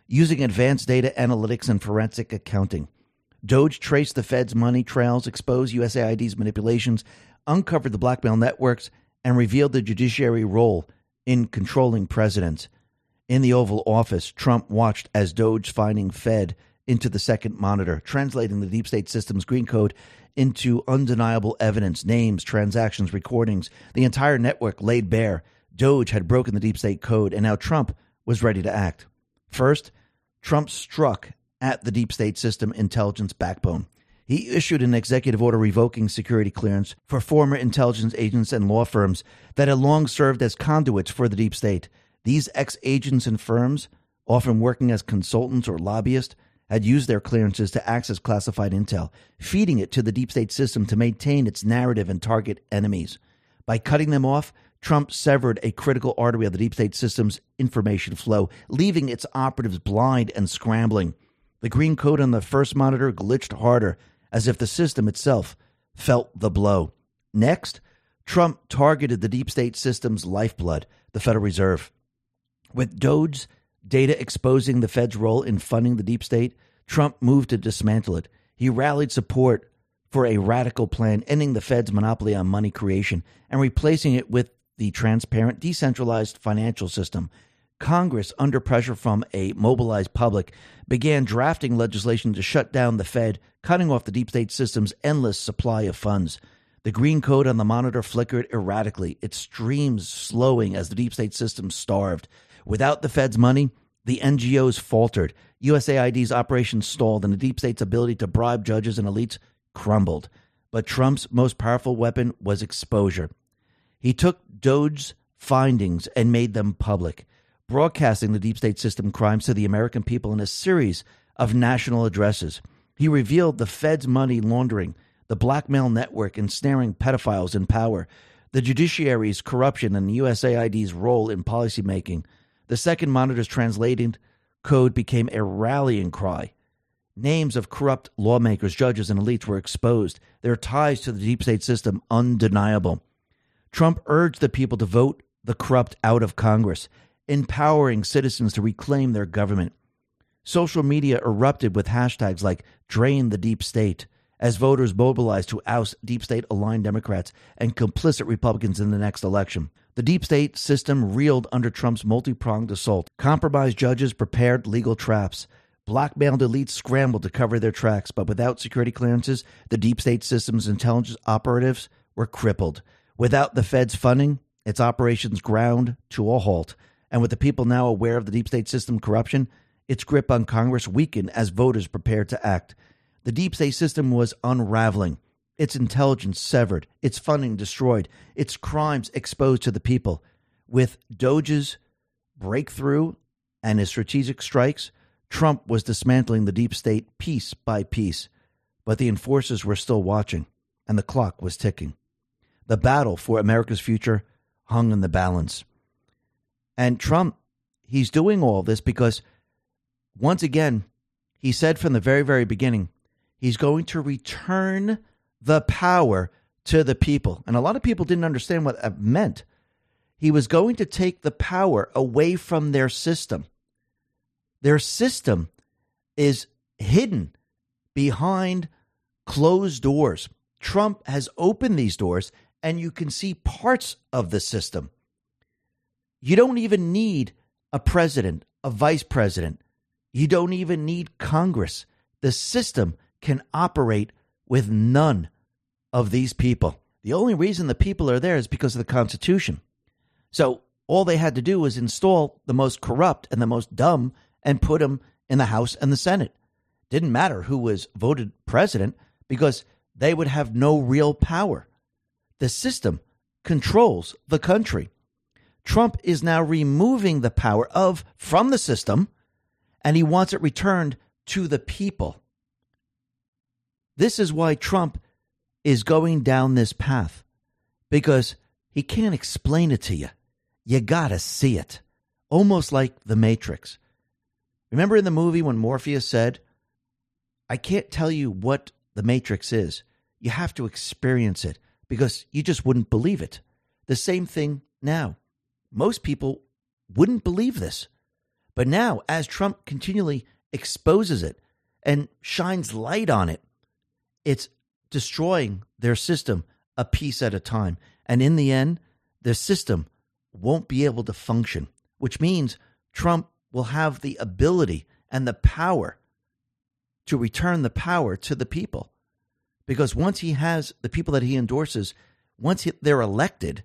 using advanced data analytics and forensic accounting. Doge traced the Fed's money trails, exposed U S A I D's manipulations, uncovered the blackmail networks, and revealed the judiciary role in controlling presidents. In the Oval Office, Trump watched as Doge finding fed into the second monitor, translating the deep state system's green code into undeniable evidence, names, transactions, recordings. The entire network laid bare. Doge had broken the deep state code, and now Trump was ready to act. First, Trump struck at the deep state system intelligence backbone. He issued an executive order revoking security clearance for former intelligence agents and law firms that had long served as conduits for the deep state. These ex-agents and firms, often working as consultants or lobbyists, had used their clearances to access classified intel, feeding it to the deep state system to maintain its narrative and target enemies. By cutting them off, Trump severed a critical artery of the deep state system's information flow, leaving its operatives blind and scrambling. The green code on the first monitor glitched harder, as if the system itself felt the blow. Next, Trump targeted the deep state system's lifeblood, the Federal Reserve. With Doge's data exposing the Fed's role in funding the deep state, Trump moved to dismantle it. He rallied support for a radical plan, ending the Fed's monopoly on money creation and replacing it with the transparent, decentralized financial system. Congress, under pressure from a mobilized public, began drafting legislation to shut down the Fed, cutting off the deep state system's endless supply of funds. The green code on the monitor flickered erratically, its streams slowing as the deep state system starved. Without the Fed's money, the N G Os faltered. U S A I D's operations stalled, and the deep state's ability to bribe judges and elites crumbled. But Trump's most powerful weapon was exposure. He took Doge's findings and made them public, broadcasting the deep state system crimes to the American people in a series of national addresses. He revealed the Fed's money laundering, the blackmail network ensnaring pedophiles in power, the judiciary's corruption, and U S A I D's role in policymaking. The second monitor's translated code became a rallying cry. Names of corrupt lawmakers, judges, and elites were exposed, their ties to the deep state system undeniable. Trump urged the people to vote the corrupt out of Congress, empowering citizens to reclaim their government. Social media erupted with hashtags like Drain the Deep State as voters mobilized to oust deep state-aligned Democrats and complicit Republicans in the next election. The deep state system reeled under Trump's multi-pronged assault. Compromised judges prepared legal traps. Blackmailed elites scrambled to cover their tracks, but without security clearances, the deep state system's intelligence operatives were crippled. Without the Fed's funding, its operations ground to a halt. And with the people now aware of the deep state system corruption, its grip on Congress weakened as voters prepared to act. The deep state system was unraveling, its intelligence severed, its funding destroyed, its crimes exposed to the people. With Doge's breakthrough and his strategic strikes, Trump was dismantling the deep state piece by piece. But the enforcers were still watching, and the clock was ticking. The battle for America's future hung in the balance. And Trump, he's doing all this because, once again, he said from the very, very beginning, he's going to return the power to the people. And a lot of people didn't understand what that meant. He was going to take the power away from their system. Their system is hidden behind closed doors. Trump has opened these doors, and you can see parts of the system. You don't even need a president, a vice president. You don't even need Congress. The system can operate with none of these people. The only reason the people are there is because of the Constitution. So all they had to do was install the most corrupt and the most dumb and put them in the House and the Senate. Didn't matter who was voted president because they would have no real power. The system controls the country. Trump is now removing the power of from the system, and he wants it returned to the people. This is why Trump is going down this path, because he can't explain it to you. You got to see it, almost like The Matrix. Remember in the movie when Morpheus said, I can't tell you what The Matrix is. You have to experience it because you just wouldn't believe it. The same thing now. Most people wouldn't believe this. But now, as Trump continually exposes it and shines light on it, it's destroying their system a piece at a time. And in the end, their system won't be able to function, which means Trump will have the ability and the power to return the power to the people. Because once he has the people that he endorses, once he, they're elected,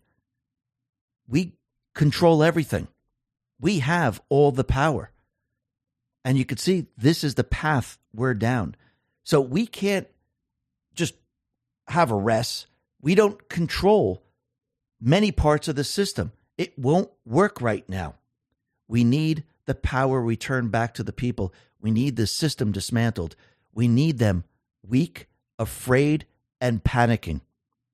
we control everything. We have all the power. And you can see this is the path we're down. So we can't just have arrests. We don't control many parts of the system. It won't work right now. We need the power returned back to the people. We need the system dismantled. We need them weak, afraid, and panicking.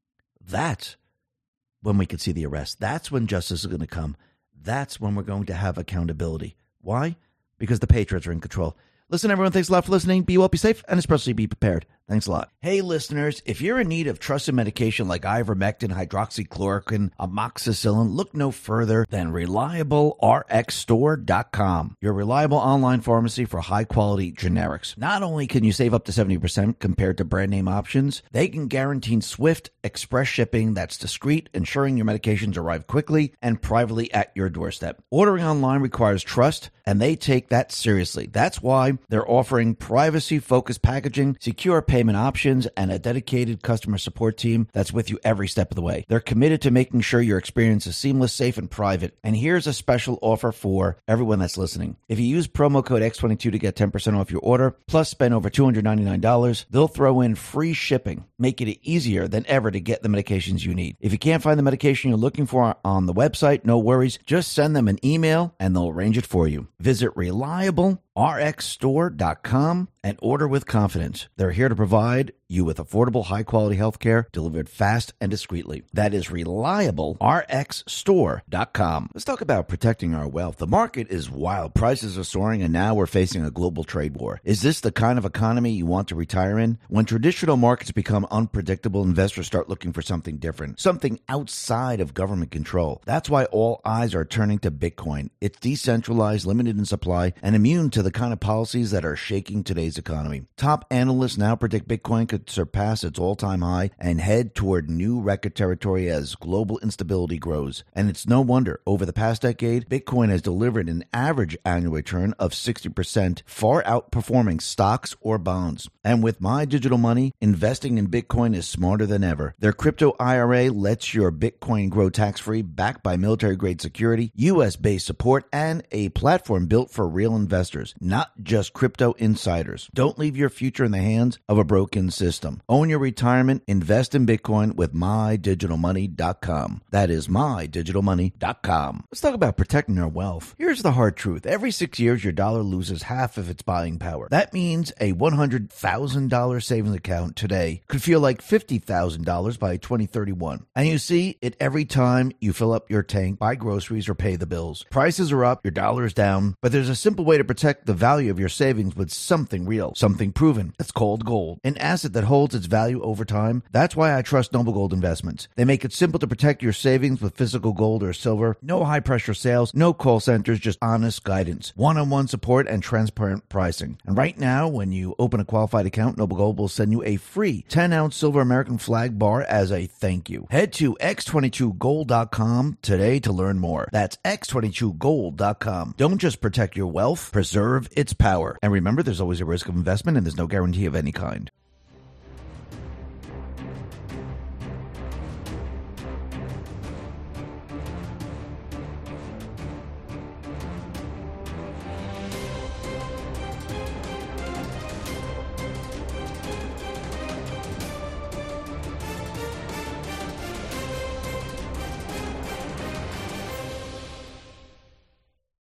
That's when we can see the arrest. That's when justice is going to come. That's when we're going to have accountability. Why? Because the patriots are in control. Listen, everyone, thanks a lot for listening. Be well, be safe, and especially be prepared. Thanks a lot. Hey, listeners, if you're in need of trusted medication like ivermectin, hydroxychloroquine, amoxicillin, look no further than reliable R X store dot com, your reliable online pharmacy for high-quality generics. Not only can you save up to seventy percent compared to brand-name options, they can guarantee swift, express shipping that's discreet, ensuring your medications arrive quickly and privately at your doorstep. Ordering online requires trust, and they take that seriously. That's why they're offering privacy-focused packaging, secure payment options, and a dedicated customer support team that's with you every step of the way. They're committed to making sure your experience is seamless, safe, and private. And here's a special offer for everyone that's listening. If you use promo code X twenty-two to get ten percent off your order, plus spend over two hundred ninety-nine dollars, they'll throw in free shipping, making it easier than ever to get the medications you need. If you can't find the medication you're looking for on the website, no worries. Just send them an email and they'll arrange it for you. Visit reliable R X store dot com and order with confidence. They're here to provide you with affordable, high-quality health care delivered fast and discreetly. That is reliable R X store dot com. Let's talk about protecting our wealth. The market is wild. Prices are soaring, and now we're facing a global trade war. Is this the kind of economy you want to retire in? When traditional markets become unpredictable, investors start looking for something different, something outside of government control. That's why all eyes are turning to Bitcoin. It's decentralized, limited in supply, and immune to the kind of policies that are shaking today's economy. Top analysts now predict Bitcoin could surpass its all-time high and head toward new record territory as global instability grows. And it's no wonder, over the past decade, Bitcoin has delivered an average annual return of sixty percent, far outperforming stocks or bonds. And with My Digital Money, investing in Bitcoin is smarter than ever. Their crypto I R A lets your Bitcoin grow tax-free, backed by military-grade security, U S-based support, and a platform built for real investors, not just crypto insiders. Don't leave your future in the hands of a broken system. Own your retirement. Invest in Bitcoin with my digital money dot com. That is my digital money dot com. Let's talk about protecting our wealth. Here's the hard truth. Every six years, your dollar loses half of its buying power. That means a one hundred thousand dollars savings account today could feel like fifty thousand dollars by twenty thirty-one. And you see it every time you fill up your tank, buy groceries, or pay the bills. Prices are up, your dollar is down, but there's a simple way to protect the value of your savings with something real, something proven. It's called gold, an asset that holds its value over time. That's why I trust Noble Gold Investments. They make it simple to protect your savings with physical gold or silver. No high-pressure sales, no call centers, just honest guidance, one-on-one support, and transparent pricing. And right now, when you open a qualified account, Noble Gold will send you a free ten-ounce silver American flag bar as a thank you. Head to x twenty-two gold dot com today to learn more. That's x twenty-two gold dot com. Don't just protect your wealth, preserve its power. And remember, there's always a risk of investment, and there's no guarantee of any kind.